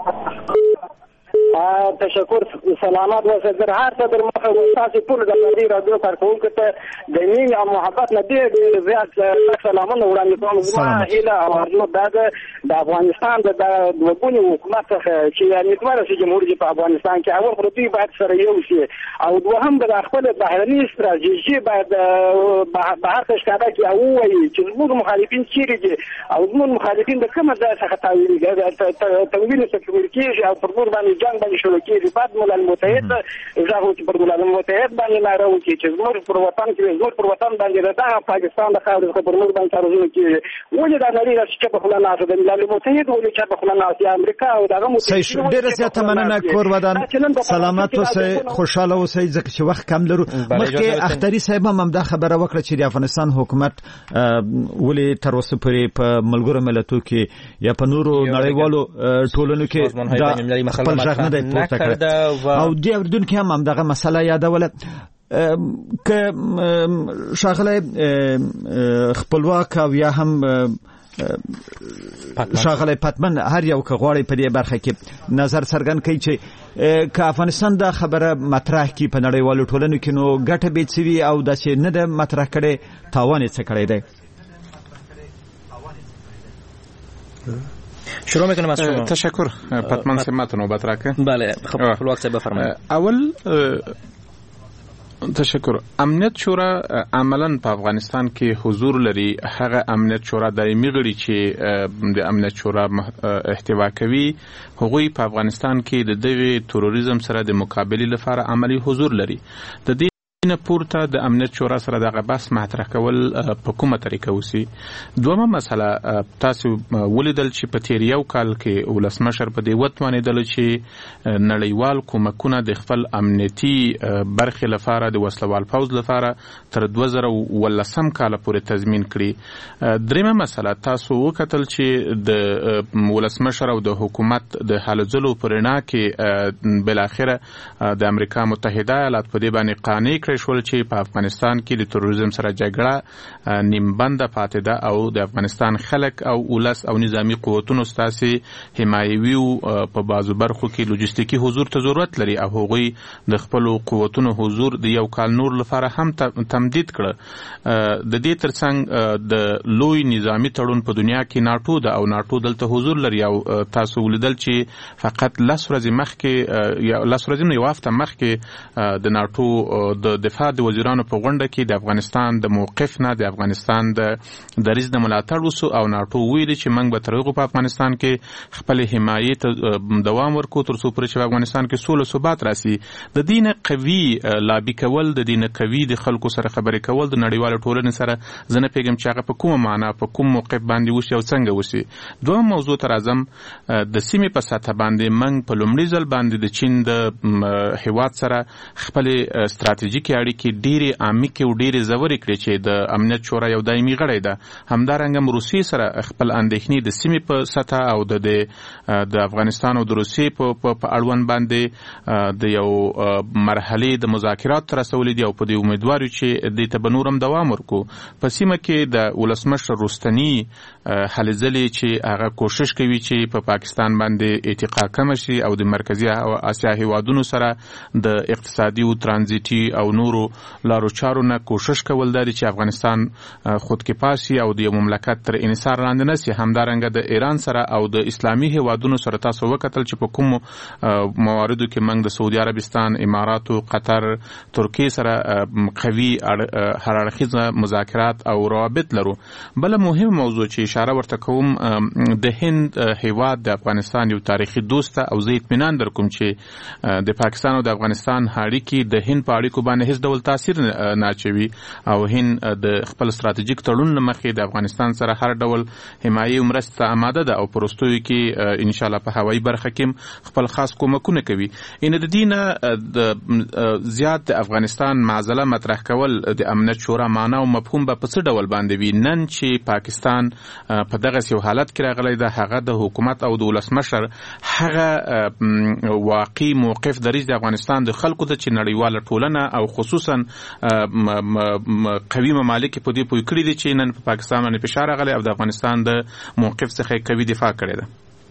تشکر سلامات اوسه در هر څه در مخه تاسو ټول د دې رادیو کارکونکو ته د مين او محبت نه ډېر ډېر زیات سلامونه وړاندې کوم. زما هیله او ارزو ده د افغانستان د دوګونی حکومت چې یعنی کومه چې جمهوریت په افغانستان کې اول خو دوی باید سره یو شي او دوهم د خپل بهرنی استراتیژي باید به هر څه کې او وایي چې موږ مخالفین چیرې دي او موږ مخالفین د کومه ځای څخه تاویل تاویل څخه کیږي او پر موږ باندې جنگ باندې شروع کیږي بعد ملل متحد ځاو چې پر ملل متحد باندې نارو کې چې زموږ پر وطن کې زموږ پر وطن باندې دا پاکستان د خاورې په پر موږ باندې تارونه کیږي ولې دا نړۍ چې په خپل ناسه د ملل متحد ولې چې په خپل ناسه امریکا او دغه متحد ډېر زیاته مننه کور ودان سلامت اوسئ خوشاله اوسئ ځکه چې وخت کم لرو مخکې اختری صاحب هم دا خبره وکړه چې د افغانستان حکومت ولې تر اوسه پورې په ملګرو ملتونو کې یا په نورو نړیوالو ټولنو کې دا خپل ځای نه دی پورته کړی او د اردن کې هم دغه مسله یادوله که شاغله خپلواک او یا هم شاغله پتمن هر یو که غواړي په دې برخه کې نظر څرګند کوي چې که افغانستان دا خبره مطرح کی په نړیوالو ټولنو کې نو ګټه به څه او دا چې نه ده مطرح کړي تاوان څه کړی دی. شروع میکنم از شما. تشکر پتمن سے مت نوبت راکه. بله خب خپلواک صاحب بفرمایید. اول تشکر. امنیت شورا عملاً په افغانستان کې حضور لري. هغه امنیت شورا دایمي غړي چې د امنیت شورا احتوا کوي هغوی په افغانستان کې د دغه تروریزم سره د مقابله لپاره عملی حضور لري. د دې نه پورته د امنیت شورا سره دغه بحث مطرح کول په کومه طریقه وسی. دومره مسله تاسو ولیدل چې په تیر یو کال کې ولسمشر په دې وتوانې دل چې نړیوال کومکونه د خپل امنیتي برخې لپاره د وسلوال فوز لپاره تر دوه زره ولسم کال پورې تضمین کړي. دریمه مسله تاسو وکتل چې د ولسمشر او د حکومت د حلزلو پرنا کې بل اخره د امریکا متحده ایالات په دې باندې قانع شول چې په افغانستان کې د تروریزم سره جګړه نیم بنده پاتې ده او د افغانستان خلک او ولس او نظامی قوتونو ستاسي حمایوي او په بازو برخو کې لوجستیکي حضور ته ضرورت لري او هغوی د خپل قوتونو حضور د یو کال نور لپاره هم تمدید کړ. د دې ترڅنګ د لوی نظامی تړون په دنیا کې ناتو ده او ناتو دلته حضور لري او تاسو ولیدل چې فقط لس ورځې مخکې یا لس ورځې نه یو هفته مخکې د ناتو د دفاع د وزیرانو په غونډه کې د افغانستان د موقف نه د افغانستان د دریځ د ملاتړ وسو او ناتو ویلي چې موږ به تر هغه په افغانستان کې خپل حمایت دوام ورکو تر څو پرې چې افغانستان کې سوله ثبات راسي. د دین قوي لابي کول د دین قوي د خلکو سره خبرې کول د نړیوال ټولنې سره زنه پیغام چې هغه په کومه معنا په کوم موقف باندې وشي او څنګه وشي. دوه موضوع تر اعظم د سیمې په ساته باندې موږ په لومړي ځل باندې د چین د هیواد سره خپل ستراتیژیک اړیکې ډېرې عمیقې او ډېرې ژورې کړې چې د امنیت شورا یو دایمي غړی ده. همدارنګه روسیې سره خپل اندېښنې د سیمې په سطح او د د افغانستان او د روسیې په اړوند باندې د یو مرحلې د مذاکرات تر رسولې دي او په دې امیدوار یو چې د ته بنورم دوام ورکو. په سیمه کې د ولسمشر رستنی حلزلې چې هغه کوشش کوي چې په پاکستان باندې اتقا کم شي او د مرکزی اسیا هیوادونو سره د اقتصادي او ترانزیتي او نورو لارو چارو نه کوشش کول دي چې افغانستان خودکفایي او د مملکت تر انحصار لاندې نشي. همدارنګه د ایران سره او د اسلامي هیوادونو سره تاسو وکتل چې په کوم مواردو کې موږ د سعودي عربستان، امارات او قطر، ترکیه سره قوي هر اړخیزه مذاکرات او روابط لرو. بل مهم موضوع چې اشاره ورته کوم د هند هیواد د افغانستان یو تاریخي دوست او زه اطمینان در کوم چې د پاکستان او د افغانستان اړیکې د هند په اړیکو باندې هیڅ ډول تاثیر نه اچوي او هند د خپل ستراتیژیک تړون مخې د افغانستان سره هر ډول حمایي مرسته آماده ده او پروستوي کې ان شاء الله په هوایي برخه کې خپل خاص کومکونه کوي. ان د دینه د زیات د افغانستان معضله مطرح کول د امنیت شورا معنا او مفهوم به په څه ډول باندې وي. نن چې پاکستان په دغه یو حالت کې راغلی ده هغه د حکومت او د ولسمشر هغه واقعي موقف دریځ د افغانستان د خلکو د چې نړیواله ټولنه او خصوصا قوي ممالک په دې پوي کړی دي چې نن په پاکستان باندې فشار راغلی او د افغانستان د موقف څخه قوي دفاع کړی ده.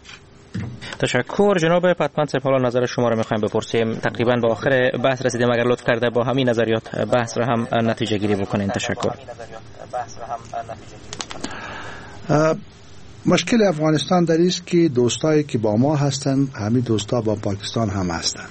تشکر جناب پتمن صاحب. نظر شما رو میخوایم بپرسیم. تقریبا به آخر بحث رسیدیم. اگر لطف کرده با همین نظریات بحث رو هم نتیجه گیری بکنین. تشکر. مشکل افغانستان در است که دوستایی که با ما هستند همین دوستا با پاکستان هم هستند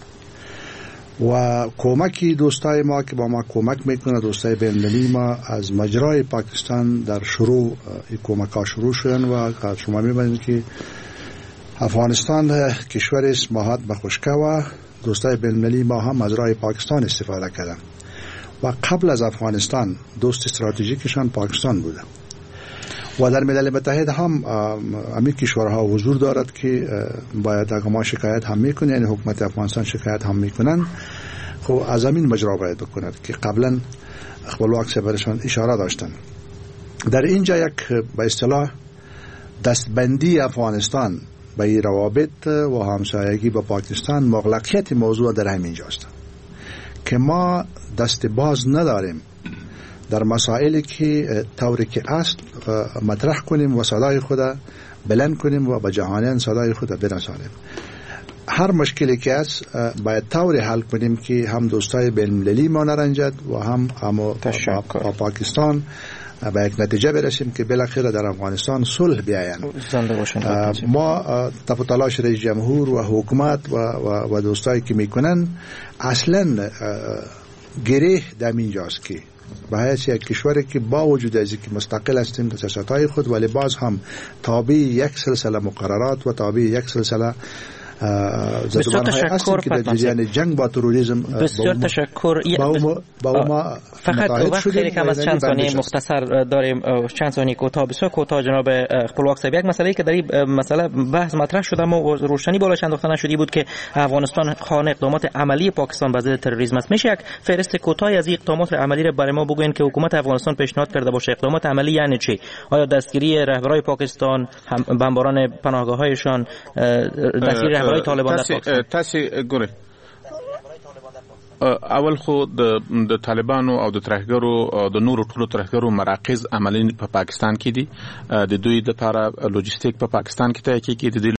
و کمکی دوستای ما که با ما کمک میکنه دوستای بین‌المللی ما از مجرای پاکستان در شروع این کمک ها شروع شدن و شما میبینید که افغانستان کشوری است ماهات به خشکه و دوستای بین‌المللی ما هم از راه پاکستان استفاده کردن و قبل از افغانستان دوست استراتژیکشان پاکستان بوده و در ملل متحد هم همین کشورها حضور دارد که باید اگر ما شکایت هم میکنن، یعنی حکومت افغانستان شکایت هم میکنن، خب از همین مجرا باید بکند که قبلا خپلواک سفرشان اشاره داشتن. در اینجا یک به اصطلاح دستبندی افغانستان به این روابط و همسایگی با پاکستان مغلقیت موضوع در همین جاست که ما دست باز نداریم در مسائلی که طوری که است مطرح کنیم و صدای خود بلند کنیم و به جهانیان صدای خود برسانیم. هر مشکلی که است باید طوری حل کنیم که هم دوستای بین‌المللی ما نرنجد و هم هم با پاکستان به یک نتیجه برسیم که بالاخره در افغانستان صلح بیاین. ما تف تلاش رئیس جمهور و حکومت و و, و دوستایی که میکنن اصلا گره در اینجاست که به حیث یک کشوری که با وجود از اینکه مستقل هستیم در سیاست‌های خود ولی باز هم تابع یک سلسله مقررات و تابع یک سلسله بسیار تشکر که در جریان جنگ با تروریسم بسیار تشکر با ما فقط وقت خیلی کم از چند ثانیه مختصر داریم، چند ثانیه کوتاه بسیار کوتاه جناب خپلواک صاحب. یک مسئله که در این مسئله بحث مطرح شده اما روشنی بالا انداخته نشده بود که افغانستان خانه اقدامات عملی پاکستان به ضد تروریسم است. میشه یک فهرست کوتاهی از این اقدامات عملی را برای ما بگوین که حکومت افغانستان پیشنهاد کرده باشه؟ اقدامات عملی یعنی چی؟ آیا دستگیری رهبران پاکستان، بمباران پناهگاه‌هایشان، دستگیری رهبران طالبان در پاکستان؟ تاسو ګورئ اول خو د طالبانو او د ترهګرو او د نورو ټولو ترهګرو مراکز عملی په پاکستان کې دي. د دوی د لپاره لوجستیک په پاکستان کې ته کېږي. د